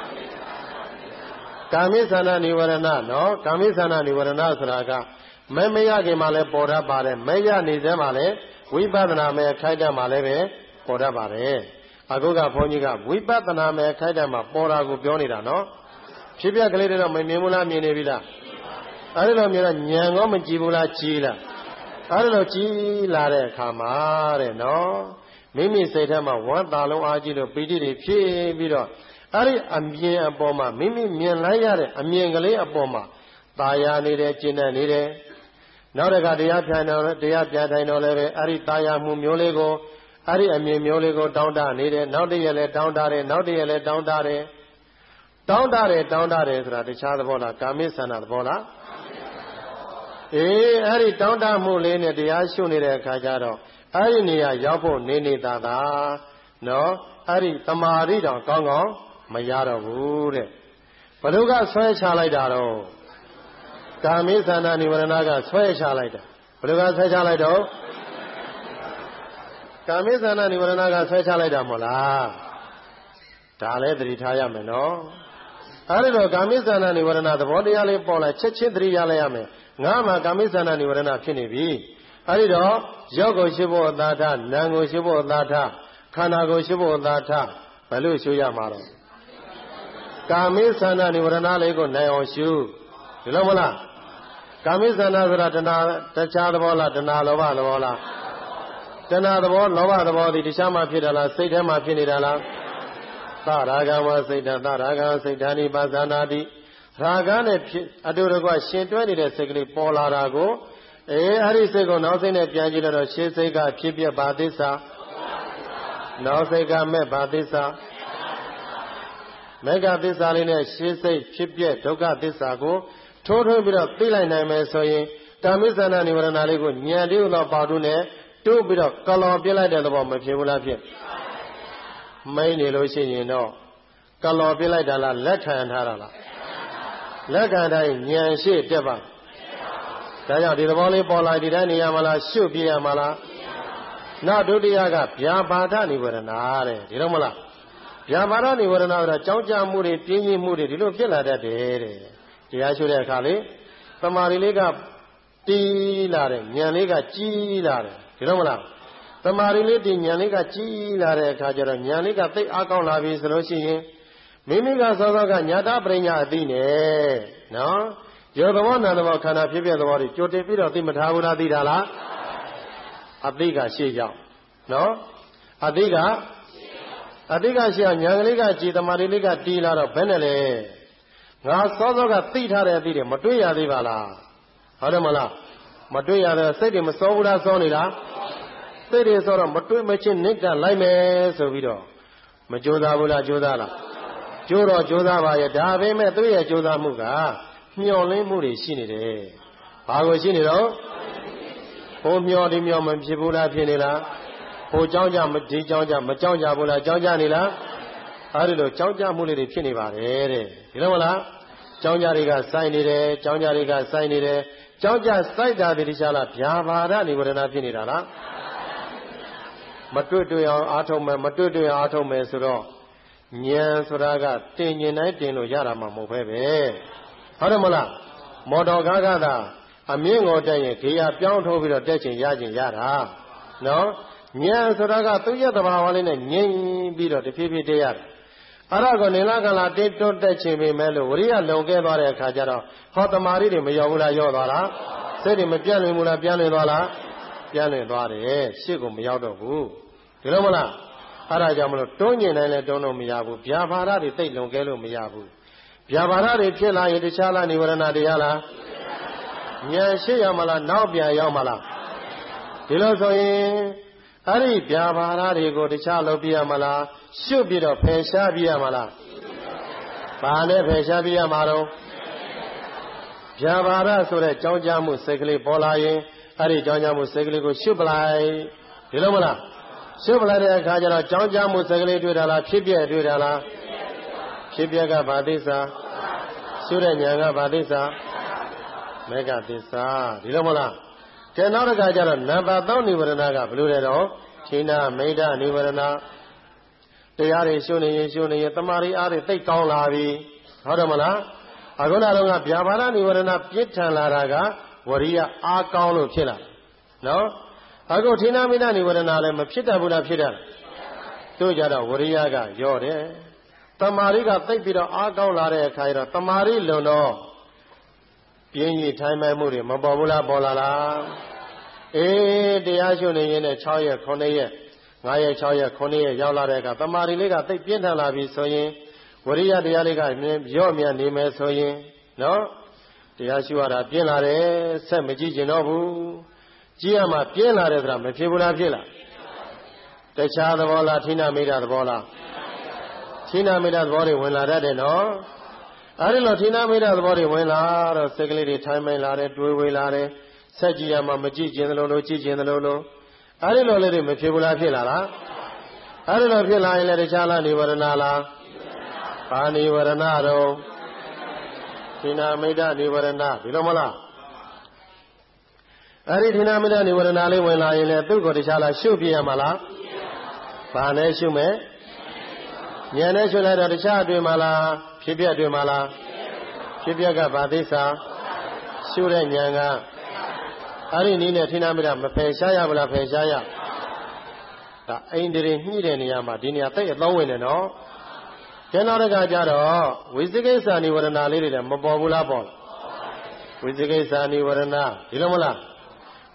[SPEAKER 2] ကာမိသန္တနိဝရဏနော်ကာမိသန္တနိဝရဏဆိုတာကမရခင်မှာလည်းပေါ်တတ်ပါတယ်မရနေစဲမှာလည်းဝိပဿနာမဲ့ခိုက်တတ်မှာလည်းပဲပေါ်တတ်ပါတယ်အခုကဘုန်းကြီးကဝိပဿနာမဲ့ခိုက်တတ်မှာပေါ်တာကိုပြောနေတာနော်ဖြစ်ပြကလေးတွေတော့မမြင်ဘူးလားမြင်နေပြီလားအဲ့ဒီလိုမြင်တော့ဉာဏ်ကောမကြည့်ဘူးလားကြည့်လားအဲ့ဒီလိုကြည့်လာတဲ့အခါမှာတဲ့နော်မိမိစိတ်ထဲမှာဝမ်းသာလုံးအားကြီးလို့ပီတိတွေဖြစ်ပြီးတော့အဲ့ဒီအမြင်အပေါ်မှာမိမိမြင်လိုက်ရတဲ့အမြင်ကလေးအပေါ်မှာตาယာနေတယ်ကျင့်နေတယ်နောက်တစ်ခါတရားပြန်တော်တရားပြန်ထိုင်တော်လည်းပဲအဲ့ဒီตาယာမှုမျိုးလေးကိုအဲ့ဒီအမြင်မျိုးလေးကိုတောင်းတနေတယ်နောက်တည့်ရက်လည်းတောင်းတတယ်နောက်တည့်ရက်လည်းတောင်းတတယ်ဆိုတာတခြားသဘောလားကာမိသန္တာသဘောလားအေးအဲ့ဒီတောင်းတမှုလေးနဲ့တရားရှုနေတဲ့အခါကျတော့အဲ့ဒီနေရာရောက်ဖို့နေသာနော်အဲ့ဒီတမာရီတောင်ကောင်းမရတော့ဘူးတဲ့ဘယ်သူကဆွဲချလိုက်တာတော့ကာမိသန္တာနိဝရဏကဆွဲချလိုက်တာဘယ်သူကဆွဲချလိုက်တော့ကာမိသန္တာနိဝရဏကဆွဲချလိုက်တာမဟုတ်လားဒါလည်းသတိထားရမယ်နော်အဲ့ဒီတော့ကာမိသန္တာနိဝရဏသဘောတရားလေးပေါ်လာချက်ချင်းသတိရလိုက်ရမယ်ငါမှကာမိသန္တာနိဝရဏဖြစ်နေပြီအဲ့ဒီတော့ရုပ်ကိုရှိဖို့အသာထနာမ်ကိုရှိဖို့အသာထခန္ဓာကိုရှိဖို့အသာထဘယ်လိုရှုရမှာတော့ကာမိသန္တာနိဝရဏလေးကိုနိုင်အောင်ရှုဒီလိုမလားကာမိသန္တာဆိုတာတဏှာတခြားသဘောလားတဏှာလောဘသဘောလားတဏှာသဘောလောဘသဘောဒီတရားမှဖြစ်တာလားစိတ်ထဲမှာဖြစ်နေတာလားသရာဂဝစိတ်တသရာဂစိတ်ဓာနိပါဇာနာတိရာဂနဲ့အတူတကွရှင်တွဲနေတဲ့စိတ်ကလေးပေါ်လာတာကိုအဲ့ဒီစိတ်ကိုနောက်စိတ်နဲ့ပြန်ကြည့်တော့ရှေးစိတ်ကဖြစ်ပြပါသစ္စာနောက်စိတ်ကမဲ့ပါသစ္စာမေဃသစ္စာလေးနဲ့ရှေးစိတ်ဖြစ်ပြဒုက္ခသစ္စာကိုထိုးထွင်းပြီးတော့သိလိုက်နိုင်မယ်ဆိုရင်ကာမိသနာနိဝရဏလေးကိုဉာဏ်တည်းသောပေါတုနဲ့တိုးပြီးတော့ကလော်ပြလိုက်တဲ့သဘောမဖြစ်ဘူးလားဖြစ်မိန်နေလို့ရှိရင်တော့ကလော်ပြလိုက်တာလားလက်ခံထားတာလားလက်ခံတိုင်းဉာဏ်ရှိတက်ပါဒါကြောင့်ဒီသဘောလေးပေါ်လာဒီတိုင်းနေရမလားရှုပ်ပြရမလားနောက်ဒုတိယကဗျာပါဒနိဝရဏတဲ့ဒီတော့မလားဗျာပါဒနိဝရဏဆိုတာကြောင်းကြမှုတွေပြင်းပြမှုတွေဒီလိုဖြစ်လာတတ်တယ်တဲ့တရားရှုတဲ့အခါလေးသမာဓိလေးကတီးလာတယ်ဉာဏ်လေးကကြီးလာတယ်ဒီတော့မလားသမာဓိလေးတီးဉာဏ်လေးကကြီးလာတဲ့အခါကျတော့ဉာဏ်လေးကသိအားကောင်းလာပြီဆိုလို့ရှိရင်မိမိကစောစောကညာတပရိညာအသိနဲ့နော်ယောသဘောနာသဘောခန္ဓာဖြစ်ပြသဘောတွေကြိုတင်ပြီးတော့သိမထားဘူးလားသိတာလားအသိကရှေ့ရောက်နော်အသိကရှေ့အောင်ဉာဏ်ကလေးကကြည်သမာဓိလေးကတီးလာတော့ဘယ်နဲ့လဲငါစောစောကသိထားတဲ့အသိတွေမတွေ့ရသေးပါလားဟုတ်တယ်မလားမတွေ့ရတဲ့စိတ်တွေမစောဘူးလားစောနေလားစိတ်တွေစောတော့မတွေ့မချင်းနိစ္စလိုက်မယ်ဆိုပြီးတော့မကြိုးစားဘူးလားကြိုးစားလားကြိုးတော့ကြိုးစားပါရဲ့ဒါပေမဲ့သူ့ရဲ့ကြိုးစားမှုကမျောလင်းမှုတွေရှိနေတယ်ဘာကိုရှိနေတော့ဟိုမျောဒီမျောမဖြစ်ဘူးလားဖြစ်နေလားဟိုကြောင်းကြဒီကြောင်းကြမကြောင်းကြဘူးလားကြောင်းကြနေလားအဲဒီလိုကြောင်းကြမှုလေးတွေဖြစ်နေပါတယ်တဲ့ဒီလိုမလားကြောင်းကြတွေကစိုက်နေတယ်ကြောင်းကြတွေကစိုက်နေတယ်ကြောင်းကြစိုက်တာဒီတရားလားဗျာပါဒနိဝရဏဖြစ်နေတာလားမတွေ့အောင်အားထုတ်မယ်မတွေ့အောင်အားထုတ်မယ်ဆိုတော့ဉာဏ်ဆိုတာကတင်ញင်တိုင်းတင်လို့ရတာမှမဟုတ်ပဲဟုတ်တယ်မလားမော်တော်ကားကသာအမြင့်ကိုတက်ရင်ခေယပြောင်းထိုးပြီးတော့တက်ချင်ရခြင်းရတာနော်ဉာဏ်ဆိုတာကသူ့ရဲ့သဘာဝလေးနဲ့ငြိမ်ပြီးတော့တဖြည်းဖြည်းတက်ရတယ်အဲ့ဒါကိုနေလကလာတိတ်တွတ်တက်ချင်ပေမဲ့လို့ဝရိယလုံခဲ့သွားတဲ့အခါကျတော့ဟောတမာရီတွေမရောဘူးလားရောသွားလားစိတ်တွေမပြန့်လွင်ဘူးလားပြန့်လွင်သွားလားပြန့်လွင်သွားတယ်ရှေ့ကိုမရောက်တော့ဘူးဒီလိုမလားအဲ့ဒါကြောင့်မလို့တွန်းကျင်တိုင်းလည်းတွန်းလို့မရဘူးဗျာပါဒတွေတိတ်လုံခဲ့လို့မရဘူးဗျာပါဒတွေဖြစ်လာရင်တခြားလားနိဝရဏတရားလားဉာဏ်ရှိရမလားနောက်ပြန်ရောက်မလားဒီလိုဆိုရင်အဲ့ဒီဗျာပါဒတွေကိုတခြားလုပ်ပြရမလားရှုပ်ပြီးတော့ဖယ်ရှားပြရမလားဘာနဲ့ဖယ်ရှားပြရမှာတော့ဗျာပါဒဆိုတဲ့ကြောင်းကြမှုစိတ်ကလေးပေါ်လာရင်အဲ့ဒီကြောင်းကြမှုစိတ်ကလေးကိုရှုပ်ပလိုက်ဒီလိုမလားရှုပ်ပလိုက်တဲ့အခါကျတော့ကြောင်းကြမှုစိတ်ကလေးတွေ့တာလားဖြစ်ပြတွေ့တာလားဖြစ်ပြကဘာသစ္စာရှုတဲ့ဉာဏ်ကဘာသစ္စာမေဃသစ္စာဒီလိုမလားကဲနောက်တစ်ခါကျတော့နံပါတ်3နိဝရဏကဘယ်လိုလဲတော့ဌိနာမိဒနိဝရဏတရားတွေရှုနေရင်တမာရီအားတွေသိတ်ကောင်းလာပြီဟုတ်တယ်မလားအခုနကတော့ဗျာပါဒနိဝရဏပြစ်ထန်လာတာကဝရိယအားကောင်းလို့ဖြစ်လာနော်အခုဌိနာမိဒနိဝရဏလည်းမဖြစ်တတ်ဘူးလားဖြစ်တတ်တို့ကြတော့ဝရိယကရော့တယ်တမာရီကသိပ်ပြီးတော့အားကောင်းလာတဲ့အခါကျတော့တမာရီလွန်တော့ပြင်းကြီးထိုင်မှန်မှုတွေမပေါ်ဘူးလားပေါ်လာလားတရားရှုနေရင်6ရက်9ရက်5ရက်6ရက်9ရက်ရောက်လာတဲ့အခါတမာရီလေးကသိပ်ပြင်းထန်လာပြီဆိုရင်ဝရိယတရားလေးကရော့မြနေမယ်ဆိုရင်နော်တရားရှုရတာပြင်းလာတယ်ဆက်မကြည့်ကျင်တော့ဘူးကြည့်ရမှပြင်းလာတယ်ဆိုတာမဖြစ်ဘူးလားဖြစ်လားတခြားသဘောလားဌိနမိဒသဘောလားဌိနမိဒသဘောတွေဝင်လာတတ်တယ်နော်အဲဒီလိုဌိနမိဒသဘောတွေဝင်လာတော့စိတ်ကလေးတွေထိုင်မှန်လာတယ်တွေးဝေးလာတယ်ဆက်ကြည့်ရမှမကြည့်ကျင်သလိုလိုကြည့်ကျင်သလိုလိုအဲဒီလိုလေးတွေမဖြစ်ဘူးလားဖြစ်လာလားအဲဒီလိုဖြစ်လာရင်လည်းတခြားလားနိဝရဏလားဘာနိဝရဏတော့ဌိနမိဒနိဝရဏဒီလိုမလားအဲဒီဌိနမိဒနိဝရဏလေးဝင်လာရင်လည်းသူ့ကိုတခြားလားရှုပြရမှာလားဘာနဲ့ရှုမယ်ဉာဏ်နဲ့ရှုလိုက်တော့တခြားတွေ့မှာလားဖြစ်ပြတွေ့မှာလားဖြစ်ပြကဘာသစ္စာရှုတဲ့ဉာဏ်ကအဲ့ဒီနည်းနဲ့ဌိနမိဒမဖယ်ရှားရဘူးလားဖယ်ရှားရဒါအိန္ဒြေညှိတဲ့နေရာမှာဒီနေရာသိအသုံးဝင်တယ်နော်ကျန်တော့တကကြတော့ဝိသိကိစ္စနိဝရဏလေးတွေလည်းမပေါ်ဘူးလားပေါ်ဝိသိကိစ္စနိဝရဏဒီလိုမလား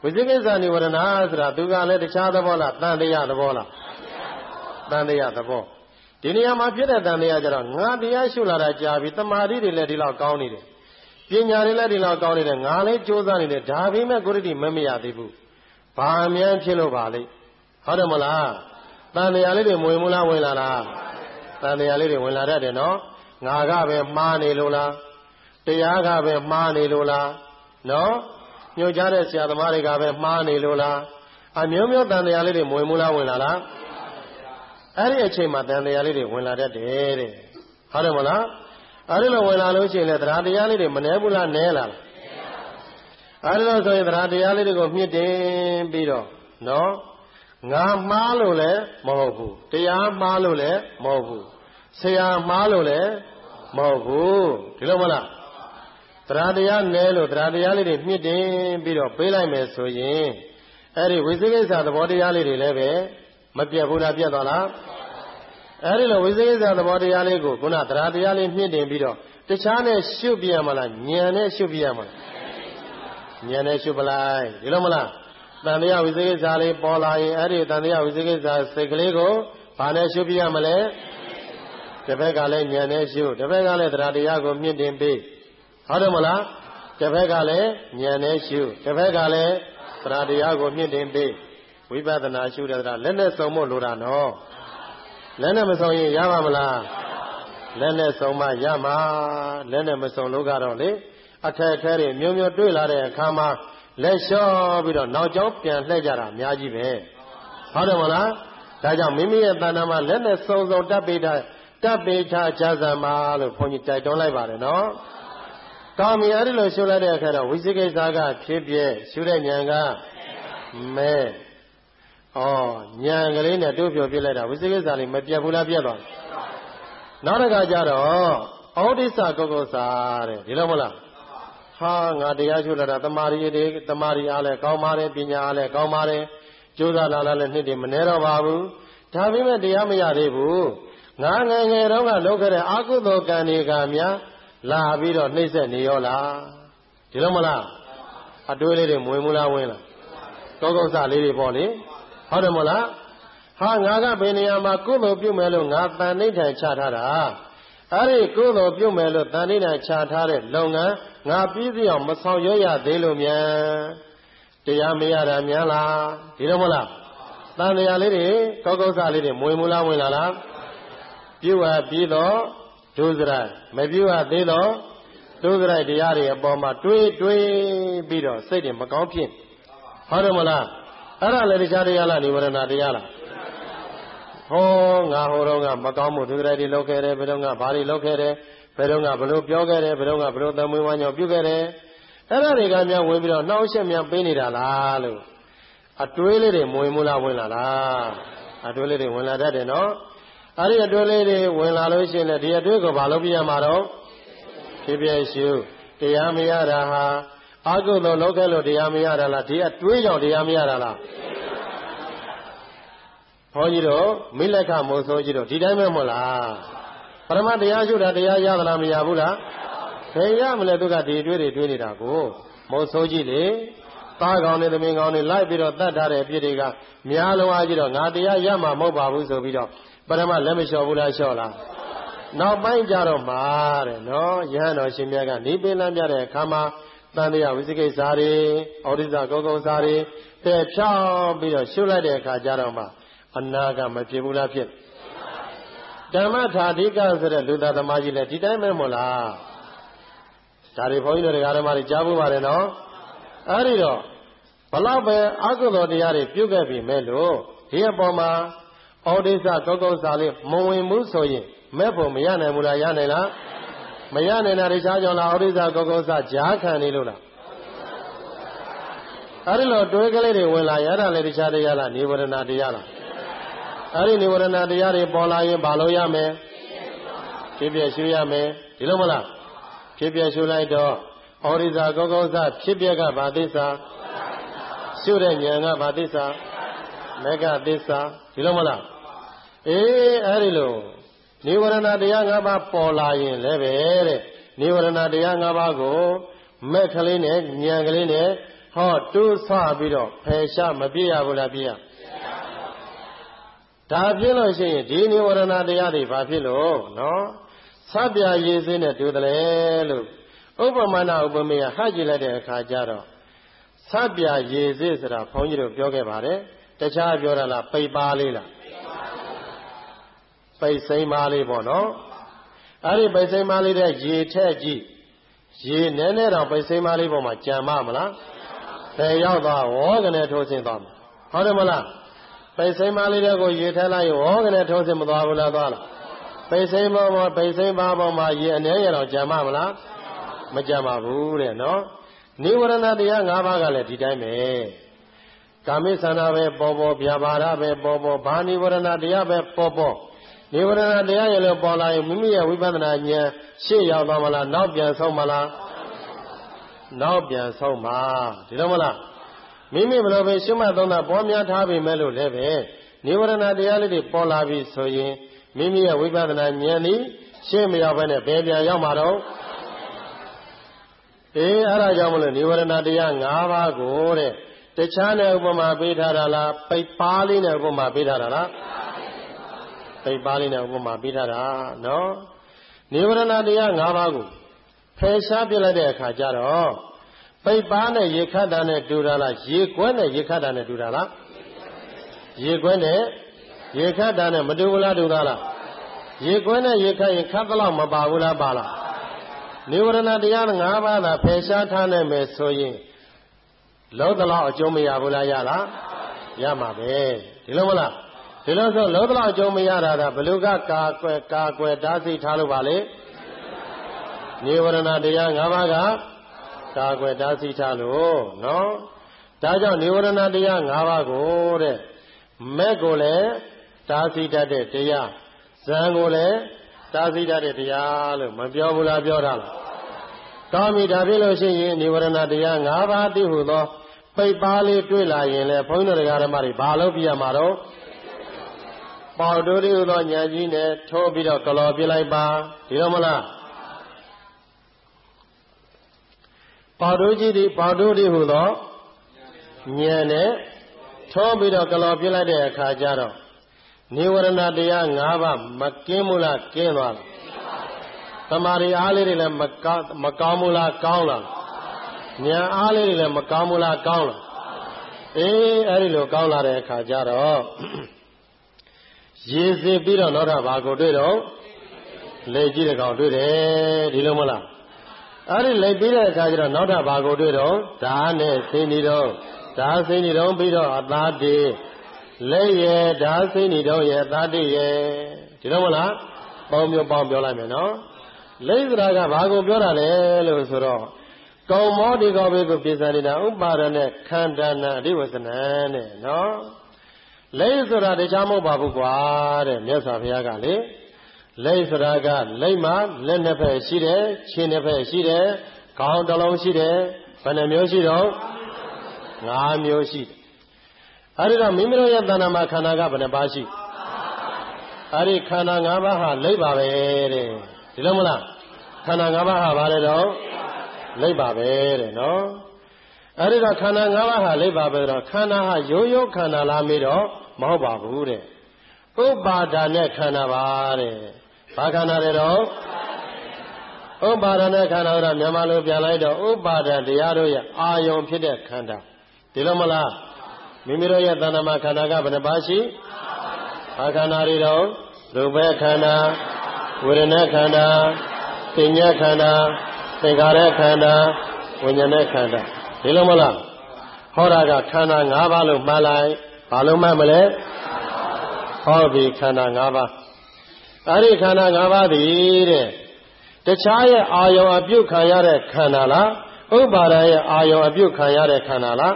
[SPEAKER 2] ဝိသိကိစ္စနိဝရဏဆိုတာသူကလည်းတခြားသဘောလားတန်တရားသဘောလားတန်တရားသဘောဒီနေရာမှာဖြစ်တဲ့တန်တရားကြတော့ငါတရားရှုလာတာကြာပြီတမာတိတွေလည်းဒီလောက်ကောင်းနေတယ်ပညာတွေလည်းဒီလောက်ကောင်းနေတယ်ငါလည်းကြိုးစားနေတယ်ဒါပေမဲ့ကိုရတိမရသေးဘူးဘာအများဖြစ်လို့ပါလိမ့်ဟုတ်တယ်မလားတန်တရားလေးတွေမဝင်မလားဝင်လာလားတန်တရားလေးတွေဝင်လာတတ်တယ်နော်ငါကပဲမှားနေလို့လားတရားကပဲမှားနေလို့လားနော်ညွှန်ကြားတဲ့ဆရာသမားတွေကပဲမှားနေလို့လားအမျိုးမျိုးတန်တရားလေးတွေမဝင်မလားဝင်လာလားအဲ့ဒီအချိန်မှာတန်တရားလေးတွေဝင်လာတတ်တယ်တဲ့ဟုတ်တယ်မလားအဲ့ဒီလိုဝင်လာလို့ရှိရင်လည်းတရားတရားလေးတွေမနှဲဘူးလားနဲလားအဲ့ဒီလိုဆိုရင်တရားတရားလေးတွေကိုမြင့်တင်ပြီးတော့နော်ငါမှားလို့လည်းမဟုတ်ဘူးတရားမှားလို့လည်းမဟုတ်ဘူးဆရာမှားလို့လည်းမဟုတ်ဘူးဒီလိုမလားတရားတရားနဲလို့တရားတရားလေးတွေမြင့်တင်ပြီးတော့ပေးလိုက်မယ်ဆိုရင်အဲ့ဒီဝိသေကိစ္စသဘောတရားလေးတွေလည်းပဲမပြတ်ဘူးလားပြတ်သွားလားအဲ့ဒီလိုဝိသေကိစ္စသဘောတရားလေးကိုခုနတရားတရားလေးမြင့်တင်ပြီးတော့တခြားနဲ့ရှုပြရမလားဉာဏ်နဲ့ရှုပြရမလားဉာဏ်နဲ့ရှုပလိုက်ဒီလိုမလားတန်တရားဝိသေကိစ္စလေးပေါ်လာရင်အဲ့ဒီတန်တရားဝိသေကိစ္စစိတ်ကလေးကိုဘာနဲ့ရှုပြရမလဲတစ်ဖက်ကလည်းဉာဏ်နဲ့ရှုတစ်ဖက်ကလည်းတရားတရားကိုမြင့်တင်ပေးဟုတ်တယ်မလားတစ်ဖက်ကလည်းဉာဏ်နဲ့ရှုတစ်ဖက်ကလည်းတရားတရားကိုမြင့်တင်ပေးဝိပဿနာရှုတဲ့တရားလက်နဲ့စုံဖို့လိုတာနော်လက်နဲ့မစုံရင်ရပါမလားလက်နဲ့စုံမှရမှာလက်နဲ့မစုံလို့ကတော့လေအခက်အခဲတွေမျိုးမျိုးတွေ့လာတဲ့အခါမှာလက်လျှော့ပြီးတော့နောက်ကျောင်းပြန်လှည့်ကြတာအများကြီးပဲဟုတ်တယ်မလားဒါကြောင့်မိမိရဲ့တဏ္ဍာမှာလက်နဲ့စုံစုံတပ်ပိဋ္ဌကြဇံမာလို့ဘုန်းကြီးတိုက်တွန်းလိုက်ပါတယ်နော်ကောင်းပြီအဲ့ဒီလိုရှုလိုက်တဲ့အခါတော့ဝိသိကိစ္စကဖြစ်ပြရှုတဲ့ဉာဏ်ကမဲဉာဏ်ကလေးနဲ့တို့ပြောပြလိုက်တာဝိသိကိစ္စလေးမပြတ်ဘူးလားပြတ်သွားနောက်တစ်ခါကျတော့ဩဒိစ္စကုက္ကုစာတဲ့ဒီလိုမလားဟာငါတရားရှုလာတာတမာရီအားလည်းကောင်းပါတယ်ပညာအားလည်းကောင်းပါတယ်ကြိုးစားလာလည်းနှစ်တည်းမနှဲတော့ပါဘူးဒါပေမဲ့တရားမရသေးဘူးငါငယ်ငယ်တော့ကလုပ်ခဲ့တဲ့အာကုသိုလ်ကံတွေကများလာပြီးတော့နှိမ့်ဆက်နေရောလားဒီလိုမလားအတွေးလေးတွေမဝင်ဘူးလားဝင်လားကောကုဆလေးတွေပေါ့လေဟုတ်တယ်မလားဟာငါကဘယ်နေရာမှာကုသိုလ်ပြုမယ်လို့ငါတန်ဋိဌာန်ချထားတာအဲ့ဒီကုသိုလ်ပြုမယ်လို့တန်ဋိဌာန်ချထားတဲ့လုပ်ငန်းငါပြီးစီအောင်မဆောင်ရွက်ရသေးလို့မြန်တရားမရတာများလားဒီလိုမလားတန်တရားလေးတွေကောကုဆလေးတွေမဝင်ဘူးလားဝင်လာလားပြုအပ်ပြီးတော့ဒုစရိုက်မပြုအပ်သေးတော့ဒုစရိုက်တရားတွေအပေါ်မှာတွေးပြီးတော့စိတ်တွေမကောင်းဖြစ်ဟုတ်တယ်မလားအဲ့ဒါလည်းတရားတရားလားနိဝရဏတရားလားဟောငါဟိုတော့ကမကောင်းမှုဒုစရိုက်တွေလုပ်ခဲ့တယ်ဘယ်တော့ကဘာတွေလုပ်ခဲ့တယ်ဘယ်တော့ကဘလို့ပြောခဲ့တယ်ဘယ်တော့ကဘလို့သမွေးဝါညောပြုခဲ့တယ်အဲ့ဒါတွေကများဝင်ပြီးတော့နှောက်ယှက်များပေးနေတာလားလို့အတွေးလေးတွေမဝင်ဘူးလားဝင်လာလားအတွေးလေးတွေဝင်လာတတ်တယ်နော်အဲ့ဒီအတွေးလေးတွေဝင်လာလို့ရှိရင်လည်းဒီအတွေးကိုဘာလုပ်ပြရမှာတော့ဖြစ်ပြရှုတရားမရတာဟာအကုသိုလ်လုပ်ခဲ့လို့တရားမရတာလားဒီအတွေးကြောင့်တရားမရတာလားဘုန်းကြီးတို့မိလက်ခမိုးဆိုးကြီးတို့ဒီတိုင်းပဲမဟုတ်လားပရမတရားရှုတာတရားရသလားမရဘူးလားဘယ်ရမလဲသူကဒီအတွေးတွေတွေးနေတာကိုမိုးဆိုးကြီးလေသားကောင်းနေသမင်ကောင်းနေလိုက်ပြီးတော့တတ်ထားတဲ့အပြစ်တွေကများလုံးအားကြီးတော့ငါတရားရမှာမဟုတ်ပါဘူးဆိုပြီးတော့ပရမလက်မလျှော်ဘူးလားလျှော့လားနောက်ပိုင်းကြတော့မှာတဲ့နော်ယဟန်တော်ရှင်မြတ်ကနေပင်လမ်းပြတဲ့အခါမှာတန်တရားဝိသိကိစ္စတွေဩဒိစ္စကုက္ကုဆာတွေပယ်ဖြောင်းပြီးတော့ရှုလိုက်တဲ့အခါကြတော့မှအနာကမဖြစ်ဘူးလားဖြစ်ဓမ္မထာဓိကဆိုတဲ့လူသားသမားကြီးလည်းဒီတိုင်းပဲမို့လားဒါတွေဘုန်းကြီးတို့ဓမ္မတွေကြားဖို့ပါတယ်နော်အဲ့ဒီတော့ဘလောက်ပဲအကုသိုလ်တရားတွေပြုခဲ့ပြီမဲ့လို့ဒီအပေါ်မှာဩဒိစ္စကုက္ကုဆာလေးမဝင်ဘူးဆိုရင်မဲ့ဖို့မရနိုင်ဘူးလားရနိုင်လားမရနိုင်တာတခြားကြောင့်လားဩဒိစ္စကုက္ကုဆာကြားခံနေလို့လားအဲ့ဒီလိုတွေးကလေးတွေဝင်လာရတာလည်းတခြားတရားလားနိဝရဏတရားလားအဲ့ဒီနိဝရဏတရားတွေပေါ်လာရင်ဘာလို့ရမယ်ဖြစ်ပြရှုရမယ်ဒီလိုမလားဖြစ်ပြရှုလိုက်တော့ဩဒိစ္စကုက္ကုဆာဖြစ်ပြကဘာသစ္စာရှုတဲ့ဉာဏ်ကဘာသစ္စာမေဃသစ္စာဒီလိုမလားအေးအဲ့ဒီလိုနိဝရဏတရား၅ပါးပေါ်လာရင်လည်းပဲတဲ့နိဝရဏတရား၅ပါးကိုမက်ကလေးနဲ့ဉာဏ်ကလေးနဲ့ဟောတူးဆွပြီးတော့ဖယ်ရှားမပြည့်ရဘူးလားပြည့်ရဒါဖြစ်လို့ရှိရင်ဒီနိဝရဏတရားတွေဘာဖြစ်လို့နော်ဆပ်ပြရည်စင်းနဲ့တူတယ်လေလို့ဥပမာဏဥပမေယဟကြည့်လိုက်တဲ့အခါကျတော့ဆပ်ပြရည်စင်းဆိုတာဘုန်းကြီးတို့ပြောခဲ့ပါတယ်တခြားပြောတာလားပိတ်ပါလေးလားပိတ်စိမ်းပါလေးပေါ့နော်အဲ့ဒီပိတ်စိမ်းပါလေးတဲ့ရေထက်ကြည့်ရေနည်းနည်းတော့ပိတ်စိမ်းပါလေးပေါ်မှာကြံမမလားဘယ်ရောက်သွားဝေါကနေထိုးဆင်းသွားမှာဟုတ်တယ်မလားပိတ်စိမ်းပါလေးတဲ့ကိုရေထက်လိုက်ဝေါကနေထိုးဆင်းမသွားဘူးလားသွားလားပိတ်စိမ်းပေါ်မှာပိတ်စိမ်းပါပေါ်မှာရေအနည်းရတော့ကြံမမလားမကြံပါဘူးတဲ့နော်နိဝရဏတရား၅ပါးကလည်းဒီတိုင်းပဲကာမိသန္တာပဲပေါ်ပေါ်ဗျာပါဒပဲပေါ်ပေါ်ဘာနိဝရဏတရားပဲပေါ်ပေါ်နိဝရဏတရားရလို့ပေါ်လာရင်မိမိရဲ့ဝိပဿနာဉာဏ်ရှေ့ရောက်သွားမလားနောက်ပြန်ဆုံးမလားနောက်ပြန်ဆုံးပါဒီလိုမလားမိမိဘလို့ပဲရှုမှတ်သုံးတာပေါ်များထားပြီမဲ့လို့လည်းပဲနိဝရဏတရားလေးတွေပေါ်လာပြီဆိုရင်မိမိရဲ့ဝိပဿနာဉာဏ်ဤရှေ့မရောက်ဘဲနဲ့ဘယ်ပြန်ရောက်မှာတော့အဲ့ဒါကြောင့်မလို့နိဝရဏတရား၅ပါးကိုတဲ့တခြားနဲ့ဥပမာပေးထားတာလားပိတ်ပါလေးနဲ့ဥပမာပေးထားတာလားပိတ်ပါလေးနဲ့ဥပမာပေးထားတာနော်နိဝရဏတရား၅ပါးကိုဖယ်ရှားပြလိုက်တဲ့အခါကျတော့ပိတ်ပါနဲ့ရေခတ်တာနဲ့တူတာလားရေကွက်နဲ့ရေခတ်တာနဲ့တူတာလားရေကွက်နဲ့ရေခတ်တာနဲ့မတူဘူးလားတူတာလားရေကွက်နဲ့ရေခတ်ရင်ခတ်တော့မပါဘူးလားပါလားနိဝရဏတရား၅ပါးသာဖယ်ရှားထားနိုင်မယ်ဆိုရင်လုံးတလောက်အကျုံးမရဘူးလားရလားရမှာပဲဒီလိုမလားဒီလိုဆိုလုံးတလောက်အကျုံးမရတာကဘလူကကာကွယ်တားဆီးထားလို့ပါလေနိဝရဏတရား၅ပါးကကာကွယ်တားဆီးထားလို့နော်ဒါကြောင့်နိဝရဏတရား၅ပါးကိုတဲ့မဲ့ကိုလည်းတားဆီးတတ်တဲ့တရားဇံကိုလည်းတားဆီးတတ်တဲ့တရားလို့မပြောဘူးလားပြောတာလားကောင်းပြီဒါဖြစ်လို့ရှိရင်နိဝရဏတရား၅ပါးသိဟုသောပိတ်ပါလေးတွေ့လာရင်လေဘုန်းကြီးတို့ဓမ္မတွေဘာလို့ပြရမှာတော့ပေါတိုးတိဟုသောညာကြီးနဲ့ထိုးပြီးတော့ကလော်ပြလိုက်ပါဒီလိုမလားပေါတိုးကြီးဒီပေါတိုးတိဟုသောညာနဲ့ထိုးပြီးတော့ကလော်ပြလိုက်တဲ့အခါကျတော့နိဝရဏတရား၅ပါးမကင်းဘူးလားကင်းသွားလားသမာဓိအားလေးတွေလည်းမကောင်းဘူးလားကောင်းလားဉာဏ်အားလေးတွေလည်းမကောင်းဘူးလားကောင်းလားအဲ့ဒီလိုကောင်းလာတဲ့အခါကျတော့ရေစစ်ပြီးတော့နောက်ထပ်ဘာကိုတွေ့တော့လက်ကြီးတစ်ကောင်တွေ့တယ်ဒီလိုမလားအဲ့ဒီလက်ပြီးတဲ့အခါကျတော့နောက်ထပ်ဘာကိုတွေ့တော့ဓာတ်နဲ့စိနေတော့ဓာတ်စိနေတော့ပြီးတော့အသားတေးလက်ရဲ့ဓာတ်စိနေတော့ရဲ့အသားတေးရဲ့ဒီလိုမလားပေါင်းမျိုးပေါင်းပြောလိုက်မယ်နော်လိစ္ဆရာကဘာကိုပြောတာလဲလို့ဆိုတော့ကောင်းမောဒီကောဘေကိုပြစ္ဆာနေတာဥပါဒနဲ့ခန္ဓာနာအဓိဝဆနံတဲ့နော်လိစ္ဆရာတရားမဟုတ်ပါဘူးကွာတဲ့မြတ်စွာဘုရားကလေလိစ္ဆရာကလိမ့်မှာလက်နှစ်ဖက်ရှိတယ်ခြေနှစ်ဖက်ရှိတယ်ခေါင်းတစ်လုံးရှိတယ်ဘယ်နှမျိုးရှိတော့၅မျိုးရှိတယ်အဲဒီတော့မိမိတို့ရဲ့တဏ္ဍာမှာခန္ဓာကဘယ်နှပါးရှိအဲဒီခန္ဓာ၅ပါးဟာလိမ့်ပါပဲတဲ့ဒီလိုမလားခန္ဓာ၅ပါးဟာဘာလဲတော့လိပ်ပါပဲတဲ့နော်အဲ့ဒီတော့ခန္ဓာ၅ပါးဟာလိပ်ပါပဲတော့ခန္ဓာဟာရိုးရိုးခန္ဓာလားမေးတော့မဟုတ်ပါဘူးတဲ့ဥပါဒာနဲ့ခန္ဓာပါတဲ့ဘာခန္ဓာလဲတော့ဥပါဒာနဲ့ခန္ဓာတော့မြန်မာလိုပြန်လိုက်တော့ဥပါဒံတရားတို့ရဲ့အာယုံဖြစ်တဲ့ခန္ဓာဒီလိုမလားမိမိတို့ရဲ့တဏ္ဍမှာခန္ဓာကဘယ်နှပါးရှိဘာခန္ဓာတွေတော့ရူပခန္ဓာဝေဒနာခန္ဓာပညာခန္ဓာသင်္ခါရခန္ဓာဝိညာဉ်ခန္ဓာဒီလိုမလားဟောတာကခန္ဓာ၅ပါးလို့မှတ်လိုက်ဘာလို့မှတ်မလဲဟောပြီခန္ဓာ၅ပါးအဲ့ဒီခန္ဓာ၅ပါးသည်တဲ့တခြားရဲ့အာယုံအပြုခံရတဲ့ခန္ဓာလားဥပါဒရဲ့အာယုံအပြုခံရတဲ့ခန္ဓာလား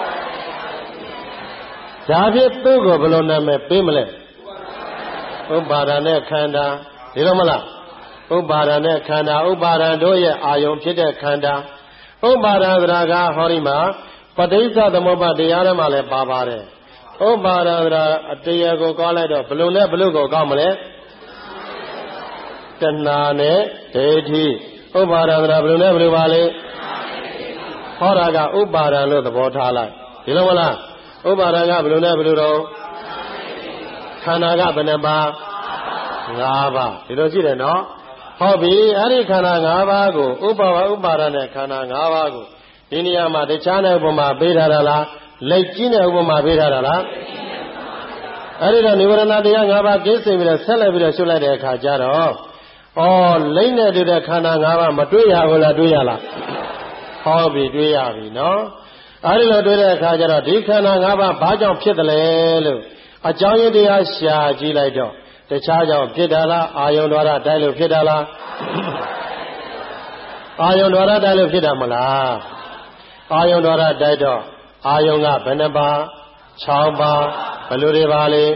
[SPEAKER 2] ဒါဖြင့်သူ့ကိုဘယ်လိုနာမည်ပေးမလဲဥပါဒနဲ့ခန္ဓာဒီလိုမလားဥပါဒနဲ့ခန္ဓာဥပါဒတို့ရဲ့အာယုံဖြစ်တဲ့ခန္ဓာဥပါဒသရကဟောဒီမှာပဋိစ္စသမုပ္ပါတရားထဲမှာလည်းပါပါတယ်ဥပါဒသရအတရားကိုကောက်လိုက်တော့ဘလို့နဲ့ဘလို့ကိုကောက်မလဲတဏှာနဲ့ဒိဋ္ဌိဥပါဒသရဘလို့နဲ့ဘလို့ပါလဲဟောတာကဥပါဒံလို့သဘောထားလိုက်ဒီလိုမလားဥပါဒံကဘယ်လိုနဲ့ဘယ်လိုတော့ခန္ဓာကဘယ်နှပါး၅ပါးဒီလိုရှိတယ်နော်ဟုတ်ပြီအဲ့ဒီခန္ဓာ၅ပါးကိုဥပါဒနဲ့ခန္ဓာ၅ပါးကိုဒီနေရာမှာတခြားတဲ့ဥပမာပေးထားတာလားလက်ကြီးတဲ့ဥပမာပေးထားတာလားအဲ့ဒီတော့နိဝရဏတရား၅ပါးကျင့်စဉ်ပြီးတော့ဆက်လက်ပြီးတော့ရှုလိုက်တဲ့အခါကျတော့လိမ့်နဲ့တွေ့တဲ့ခန္ဓာ၅ပါးမတွေ့ရဘူးလားတွေ့ရလားဟောပြီတွေ့ရပြီနော်အဲ့ဒီလိုတွေ့တဲ့အခါကျတော့ဒီခန္ဓာ၅ပါးဘာကြောင့်ဖြစ်တယ်လဲလို့အကြောင်းရင်းတရားရှာကြည့်လိုက်တော့တခြားကြောင့်ဖြစ်တာလားအာယုံဒွါရတိုက်လို့ဖြစ်တာလားအာယုံဒွါရတိုက်လို့ဖြစ်တာမလားအာယုံဒွါရတိုက်တော့အာယုံကဘယ်နှပါး6ပါးဘယ်လိုတွေပါလဲ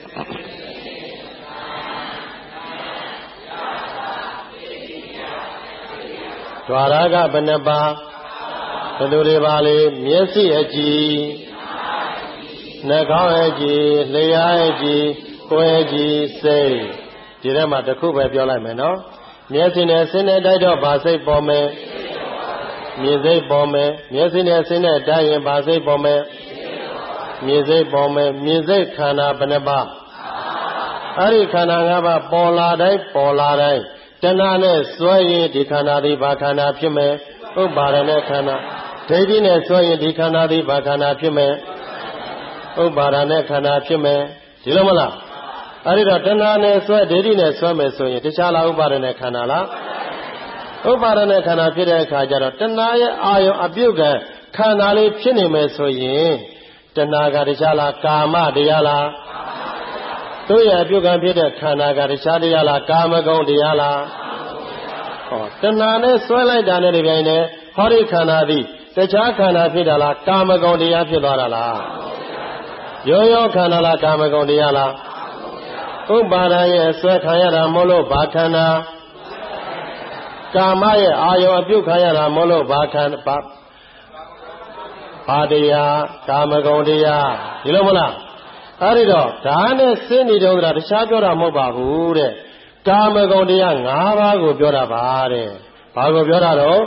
[SPEAKER 2] ဒွါရကဘယ်နှပါးဘယ်လိုတွေပါလဲမျက်စိအကြည့်နှာခေါင်းအကြည့်လျှာအကြည့်ကိုယ်အကြည့်စိတ်ဒီထဲမှာတစ်ခုပဲပြောလိုက်မယ်နော်မျက်စိနဲ့စိတ်နဲ့တိုက်တော့ဘာစိတ်ပေါ်မယ်မြင်စိတ်ပေါ်မယ်မျက်စိနဲ့စိတ်နဲ့တိုက်ရင်ဘာစိတ်ပေါ်မယ်မြင်စိတ်ပေါ်မယ်မြင်စိတ်ခန္ဓာဘယ်နှပါးအဲ့ဒီခန္ဓာ၅ပါးပေါ်လာတိုင်းတဏှာနဲ့စွဲရင်ဒီခန္ဓာသည်ဘာခန္ဓာဖြစ်မယ်ဥပါဒနဲ့ခန္ဓာဒိဋ္ဌိနဲ့စွဲရင်ဒီခန္ဓာသည်ဘာခန္ဓာဖြစ်မယ်ဥပါဒနဲ့ခန္ဓာဖြစ်မယ်ဒီလိုမလားအဲ့ဒီတော့တဏှာနဲ့စွဲဒိဋ္ဌိနဲ့စွဲမယ်ဆိုရင်တခြားလားဥပါဒနဲ့ခန္ဓာလားဥပါဒနဲ့ခန္ဓာဖြစ်တဲ့အခါကျတော့တဏှာရဲ့အာယုံအပြုတ်ကခန္ဓာလေးဖြစ်နေမယ်ဆိုရင်တဏှာကတခြားလားကာမတရားလားတို့ရဲ့အပြုတ်ကဖြစ်တဲ့ခန္ဓာကတခြားတရားလားကာမဂုဏ်တရားလားတဏှာနဲ့စွဲလိုက်တာနဲ့ဒီပိုင်းနဲ့ဟောဒီခန္ဓာသည်တခြားခန္ဓာဖြစ်တာလားကာမဂုဏ်တရားဖြစ်သွားတာလားရောခန္ဓာလားကာမဂုဏ်တရားလားဥပါဒရဲ့ဆွဲခံရတာမဟုတ်လို့ဘာခန္ဓာကာမရဲ့အာယုံအပြုတ်ခံရတာမဟုတ်လို့ဘာခန္ဓာဘာတရားကာမဂုဏ်တရားဒီလိုမလားအဲ့ဒီတော့ဒါနဲ့စင်းနေတော့တခြားပြောတာမဟုတ်ပါဘူးတဲ့ကာမဂုဏ်တရား၅ပါးကိုပြောတာပါတဲ့ဘာကိုပြောတာတော့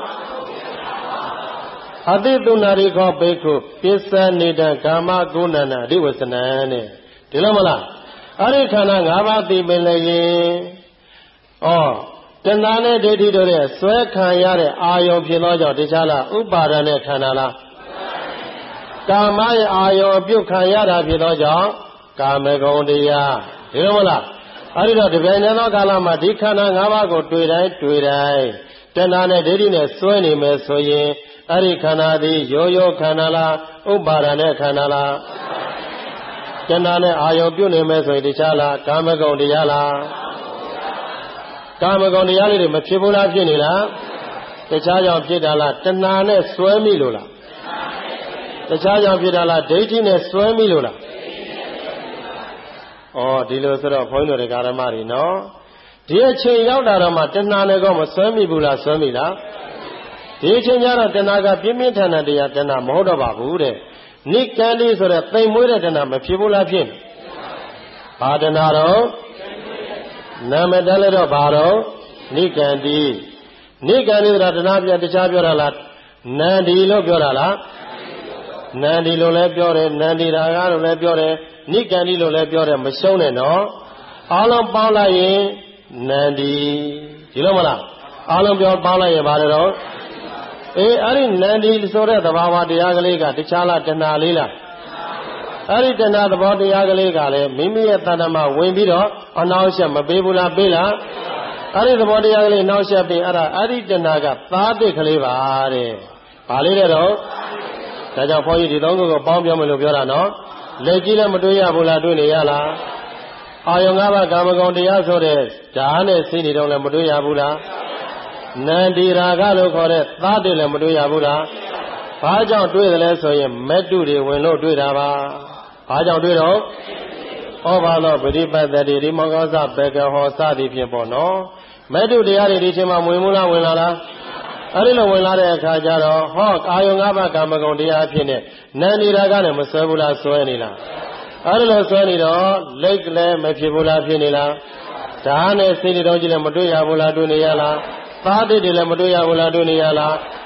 [SPEAKER 2] အတိတုနာရိခောဘိက္ခုပစ္စနိတံကာမကုဏနာအဓိဝစနံတဲ့ဒီလိုမလားအဲ့ဒီခန္ဓာ၅ပါးသိပင်လည်းရင်တဏှာနဲ့ဒိဋ္ဌိတို့ရဲ့ဆွဲခံရတဲ့အာယုံဖြစ်သောကြောင့်တခြားလားဥပါဒณะခန္ဓာလားကာမရဲ့အာယုံအပြုတ်ခံရတာဖြစ်သောကြောင့်ကာမဂုဏ်တရားဒီလိုမလားအဲ့ဒီတော့ဒီပိုင်းသောကာလမှာဒီခန္ဓာ၅ပါးကိုတွေ့တိုင်းတဏှာနဲ့ဒိဋ္ဌိနဲ့ဆွဲနေမယ်ဆိုရင်အဲ့ဒီခန္ဓာသည်ရောခန္ဓာလားဥပါဒณะခန္ဓာလားတဏှာနဲ့အာယုံပြုတ်နေမယ်ဆိုရင်တခြားလားကာမဂုဏ်တရားလားကာမဂုဏ်တရားလေးတွေမဖြစ်ဘူးလားဖြစ်နေလားတခြားကြောင့်ဖြစ်တာလားတဏှာနဲ့စွဲမိလို့လားတခြားကြောင့်ဖြစ်တာလားဒိဋ္ဌိနဲ့စွဲမိလို့လားဒီလိုဆိုတော့ဘုန်းကြီးတို့ဓမ္မတွေနော်ဒီအချိန်ရောက်တာတော့မှတဏှာနဲ့ကောမစွဲမိဘူးလားစွဲမိလားဒီအချိန်ကျတော့တဏှာကပြင်းပြင်းထန်ထန်တရားတဏှာမဟုတ်တော့ပါဘူးတဲ့နိကန္တိဆိုတဲ့သိမ်မွေးတဲ့တဏှာမဖြစ်ဘူးလားဖြစ်ဘာတဏှာတော့နာမတလည်းတော့ဘာတော့နိကန္တိဆိုတာတဏှာပြန်တခြားပြောတာလားနန္ဒီလို့ပြောတာလားနန္ဒီလို့လည်းပြောတယ်နန္ဒီရာဂလို့လည်းပြောတယ်နိကန္တိလို့လည်းပြောတယ်မရှုံးနဲ့နော်အားလုံးပေါင်းလိုက်ရင်နန္ဒီဒီလိုမလားအားလုံးပြောပေါင်းလိုက်ရင်ဘာလဲတော့အဲ့ဒီနန္ဒီဆိုတဲ့သဘာဝတရားကလေးကတခြားလားတဏှာလေးလားအဲ့ဒီတဏှာသဘောတရားကလေးကလည်းမိမိရဲ့တဏ္ဍမှာဝင်ပြီးတော့အနှောင့်အယှက်မပေးဘူးလားပေးလားအဲ့ဒီသဘောတရားကလေးနှောင့်ယှက်ပြီးအဲ့ဒီတဏှာကသားတစ်ကလေးပါတဲ့ဘာလေးတဲ့တော့ဒါကြောင့်ဘုန်းကြီးဒီသုံးခုကိုပေါင်းပြောမယ်လို့ပြောတာနော်လက်ကြီးလည်းမတွေ့ရဘူးလားတွေ့နေရလားအာယုံ၅ပါးကာမဂုဏ်တရားဆိုတဲ့ဓာတ်နဲ့စိနေတော့လည်းမတွေ့ရဘူးလားနန္ဒီရာဂလို့ခေါ်တဲ့သားတွေလည်းမတွေ့ရဘူးလားဘာကြောင့်တွေ့တယ်လဲဆိုရင်မက်တုတွေဝင်လို့တွေ့တာပါဘာကြောင့်တွေ့တော့ဩဘာလို့ပฏิပတ်တတိဒီမောကောသဘေကဟောစသည်ဖြင့်ပေါ့နော်မက်တုတရားတွေဒီချိန်မှာဝင်မလားဝင်လာလားအဲ့ဒီလိုဝင်လာတဲ့အခါကျတော့အာယုံ၅ပါးကာမဂုဏ်တရားဖြစ်နေနန္ဒီရာဂနဲ့မဆွဲဘူးလားဆွဲနေလားအဲ့ဒီလိုဆွဲနေတော့လိတ်လည်းမဖြစ်ဘူးလားဖြစ်နေလားဓာတ်နဲ့စိတ်တော်ကြီးလည်းမတွေ့ရဘူးလားတွေ့နေရလားသားတိတွေလည်းမတွေ့ရဘူးလားတွေ့နေရလား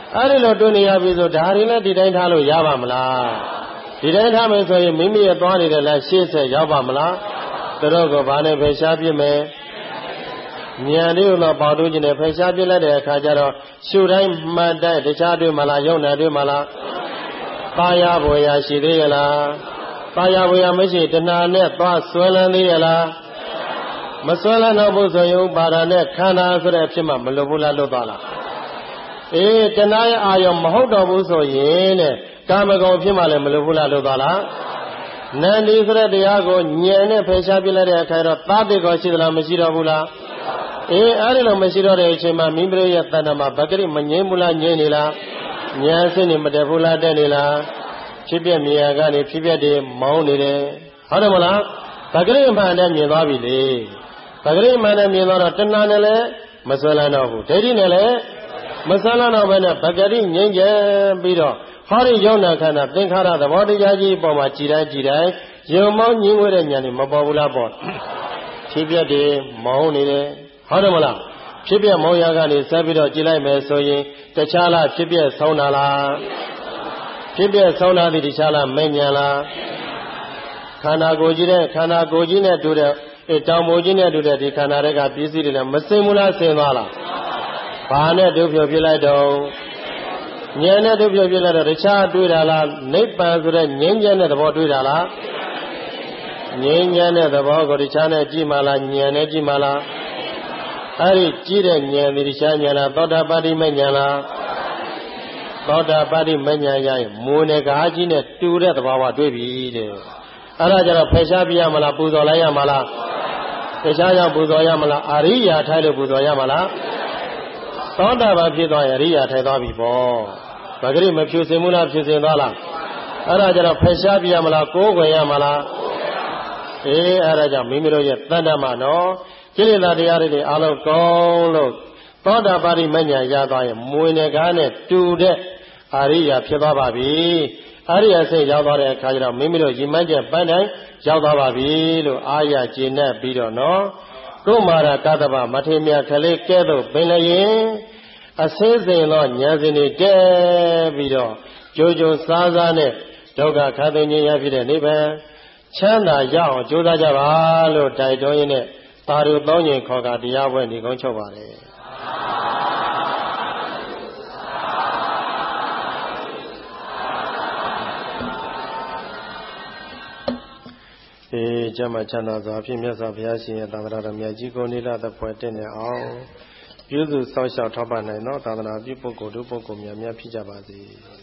[SPEAKER 2] အဲ့ဒီလိုတွေ့နေရပြီဆိုဒါတွေလည်းဒီတိုင်းထားလို့ရပါမလားဒီတိုင်းထားမယ်ဆိုရင်မိမိရဲ့သွားနေတဲ့လမ်းရှေ့ဆက်ရောက်ပါမလားသူတို့ကဘာနဲ့ဖယ်ရှားပြစ်မယ်ဉာဏ်လေးတော့ပေါတူးခြင်းနဲ့ဖယ်ရှားပြစ်လိုက်တဲ့အခါကျတော့ရှုတိုင်းမှတ်တိုင်းတခြားတွေ့မလားယုံနာတွေ့မလားပါရဘွယ်ရရှိသေးရလားပါရဘွယ်ရမရှိတဏှာနဲ့သွားဆွဲလန်းသေးရလားမဆွဲလန်းတော့ဘူးဆိုရင်ဥပါဒာနဲ့ခန္ဓာဆိုတဲ့အဖြစ်မှမလွတ်ဘူးလားလွတ်သွားလားအေးတဏှာရဲ့အာရုံမဟုတ်တော့ဘူးဆိုရင်တဲ့ကာမဂုဏ်ဖြစ်မှလည်းမလွတ်ဘူးလားလွတ်သွားလားနန္ဒီဆိုတဲ့တရားကိုဉာဏ်နဲ့ဖယ်ရှားပြလိုက်တဲ့အခါတော့သတိကောရှိသလားမရှိတော့ဘူးလားအေးအဲ့ဒီလိုမရှိတော့တဲ့အချိန်မှာမိမိတို့ရဲ့တဏ္ဍာမှာဗကရိမငြိမ်းဘူးလားငြိမ်းနေလားဉာဏ်စိတ်နဲ့မတက်ဘူးလားတက်နေလားဖြစ်ပြမြင်ရကနေဖြစ်ပြတွေမောင်းနေတယ်ဟုတ်တယ်မလားဗကရိမှန်နဲ့မြင်သွားပြီလေဗကရိမှန်နဲ့မြင်သွားတော့တဏှာနဲ့လည်းမဆွဲလန်းတော့ဘူးဒိဋ္ဌိနဲ့လည်းမဆွဲလန်းတော့ဘဲနဲ့ဗကရိငြိမ်းချမ်းပြီးတော့ဟောဒီယုံနာခန္ဓာသင်္ခါရသဘောတရားကြီးအပေါ်မှာကြည်တိုင်းယုံမောင်းညင်းဝဲတဲ့ဉာဏ်นี่မပေါ်ဘူးလားပေါ့ဖြစ်ပြတွေမောင်းနေတယ်ဟုတ်တယ်မလားဖြစ်ပြမောင်းရကနေဆက်ပြီးတော့ကြည်လိုက်မယ်ဆိုရင်တခြားလားဖြစ်ပြဆုံးတာလားဖြစ်ပြဆုံးတာဒီတခြားလားမဲ့ညာလားခန္ဓာကိုယ်ကြီးနဲ့တူတဲ့တောင်ပေါ်ကြီးနဲ့တူတဲ့ဒီခန္ဓာတွေကပစ္စည်းတွေလည်းမစင်ဘူးလားစင်သွားလားဘာနဲ့ဒုဖြိုပြလိုက်တော့ဉာဏ်နဲ့ဒုဖြိုပြလိုက်တော့တခြားတွေ့တာလားနိဗ္ဗာန်ဆိုတဲ့ငြိမ်းချမ်းတဲ့သဘောတွေ့တာလားငြိမ်းချမ်းတဲ့သဘောကိုတခြားနဲ့ကြည့်မှလားဉာဏ်နဲ့ကြည့်မှလားအဲ့ဒီကြည့်တဲ့ဉာဏ်ဒီတခြားဉာဏ်လားသောတာပတိမဉာဏ်လားသောတာပတိမဉာဏ်ရရင်မူနဲ့ကားကြီးနဲ့တူတဲ့သဘောဝတွေ့ပြီတဲ့အဲ့ဒါကြတော့ဖယ်ရှားပြရမလားပူဇော်လိုက်ရမလားတခြားကြောင့်ပူဇော်ရမလားအရိယာထိုက်လို့ပူဇော်ရမလားသောတာပန်ဖြစ်သွားရင်အရိယာထိုက်သွားပြီပေါ့ဗဂရိမဖြူစင်ဘူးလားဖြူစင်သွားလားအဲ့ဒါကြတော့ဖယ်ရှားပြရမလားကိုးကွယ်ရမလားအေးအဲ့ဒါကြောင့်မိမိတို့ရဲ့တဏ္ဍမှာနော်ကိလေသာတရားတွေအလုံးကောင်းလို့သောတာပတိမဉ္ဇဉ်ရသွားရင်မွေနဲ့ကားနဲ့တူတဲ့အရိယာဖြစ်သွားပါပြီအရိယာစိတ်ရောက်သွားတဲ့အခါကျတော့မိမိတို့ရည်မှန်းချက်ပန်းတိုင်းရောက်သွားပါပြီလို့အာရကျေနပ်ပြီးတော့နော်ကုမာရတတ္တဗမထေမြတ်ခလေးကဲ့သို့ပင်လျင်အစေးစိန်သောဉာဏ်စဉ်တွေတဲပြီးတော့ကြိုးကြိုးစားစားနဲ့ဒုက္ခခတ်သိခြင်းရဖြစ်တဲ့နိဗ္ဗာန်ချမ်းသာရအောင်ကြိုးစားကြပါလို့တိုက်တွန်းရင်းနဲ့သာဓုသုံးညင်ခေါ်ကတရားပွဲနေကုန်းချုပ်ပါတယ်ကျမ်းမှာချမ်းသာစွာဖြင့်မြတ်စွာဘုရားရှင်ရဲ့သာသနာတော်မြတ်ကြီးကိုနိလသဖွယ်တင့်နေအောင်ပြုစုစောင့်ရှောက်ထောက်ပံ့နိုင်သောသာသနာပြုပုဂ္ဂိုလ်တို့ပုဂ္ဂိုလ်များဖြစ်ကြပါစေ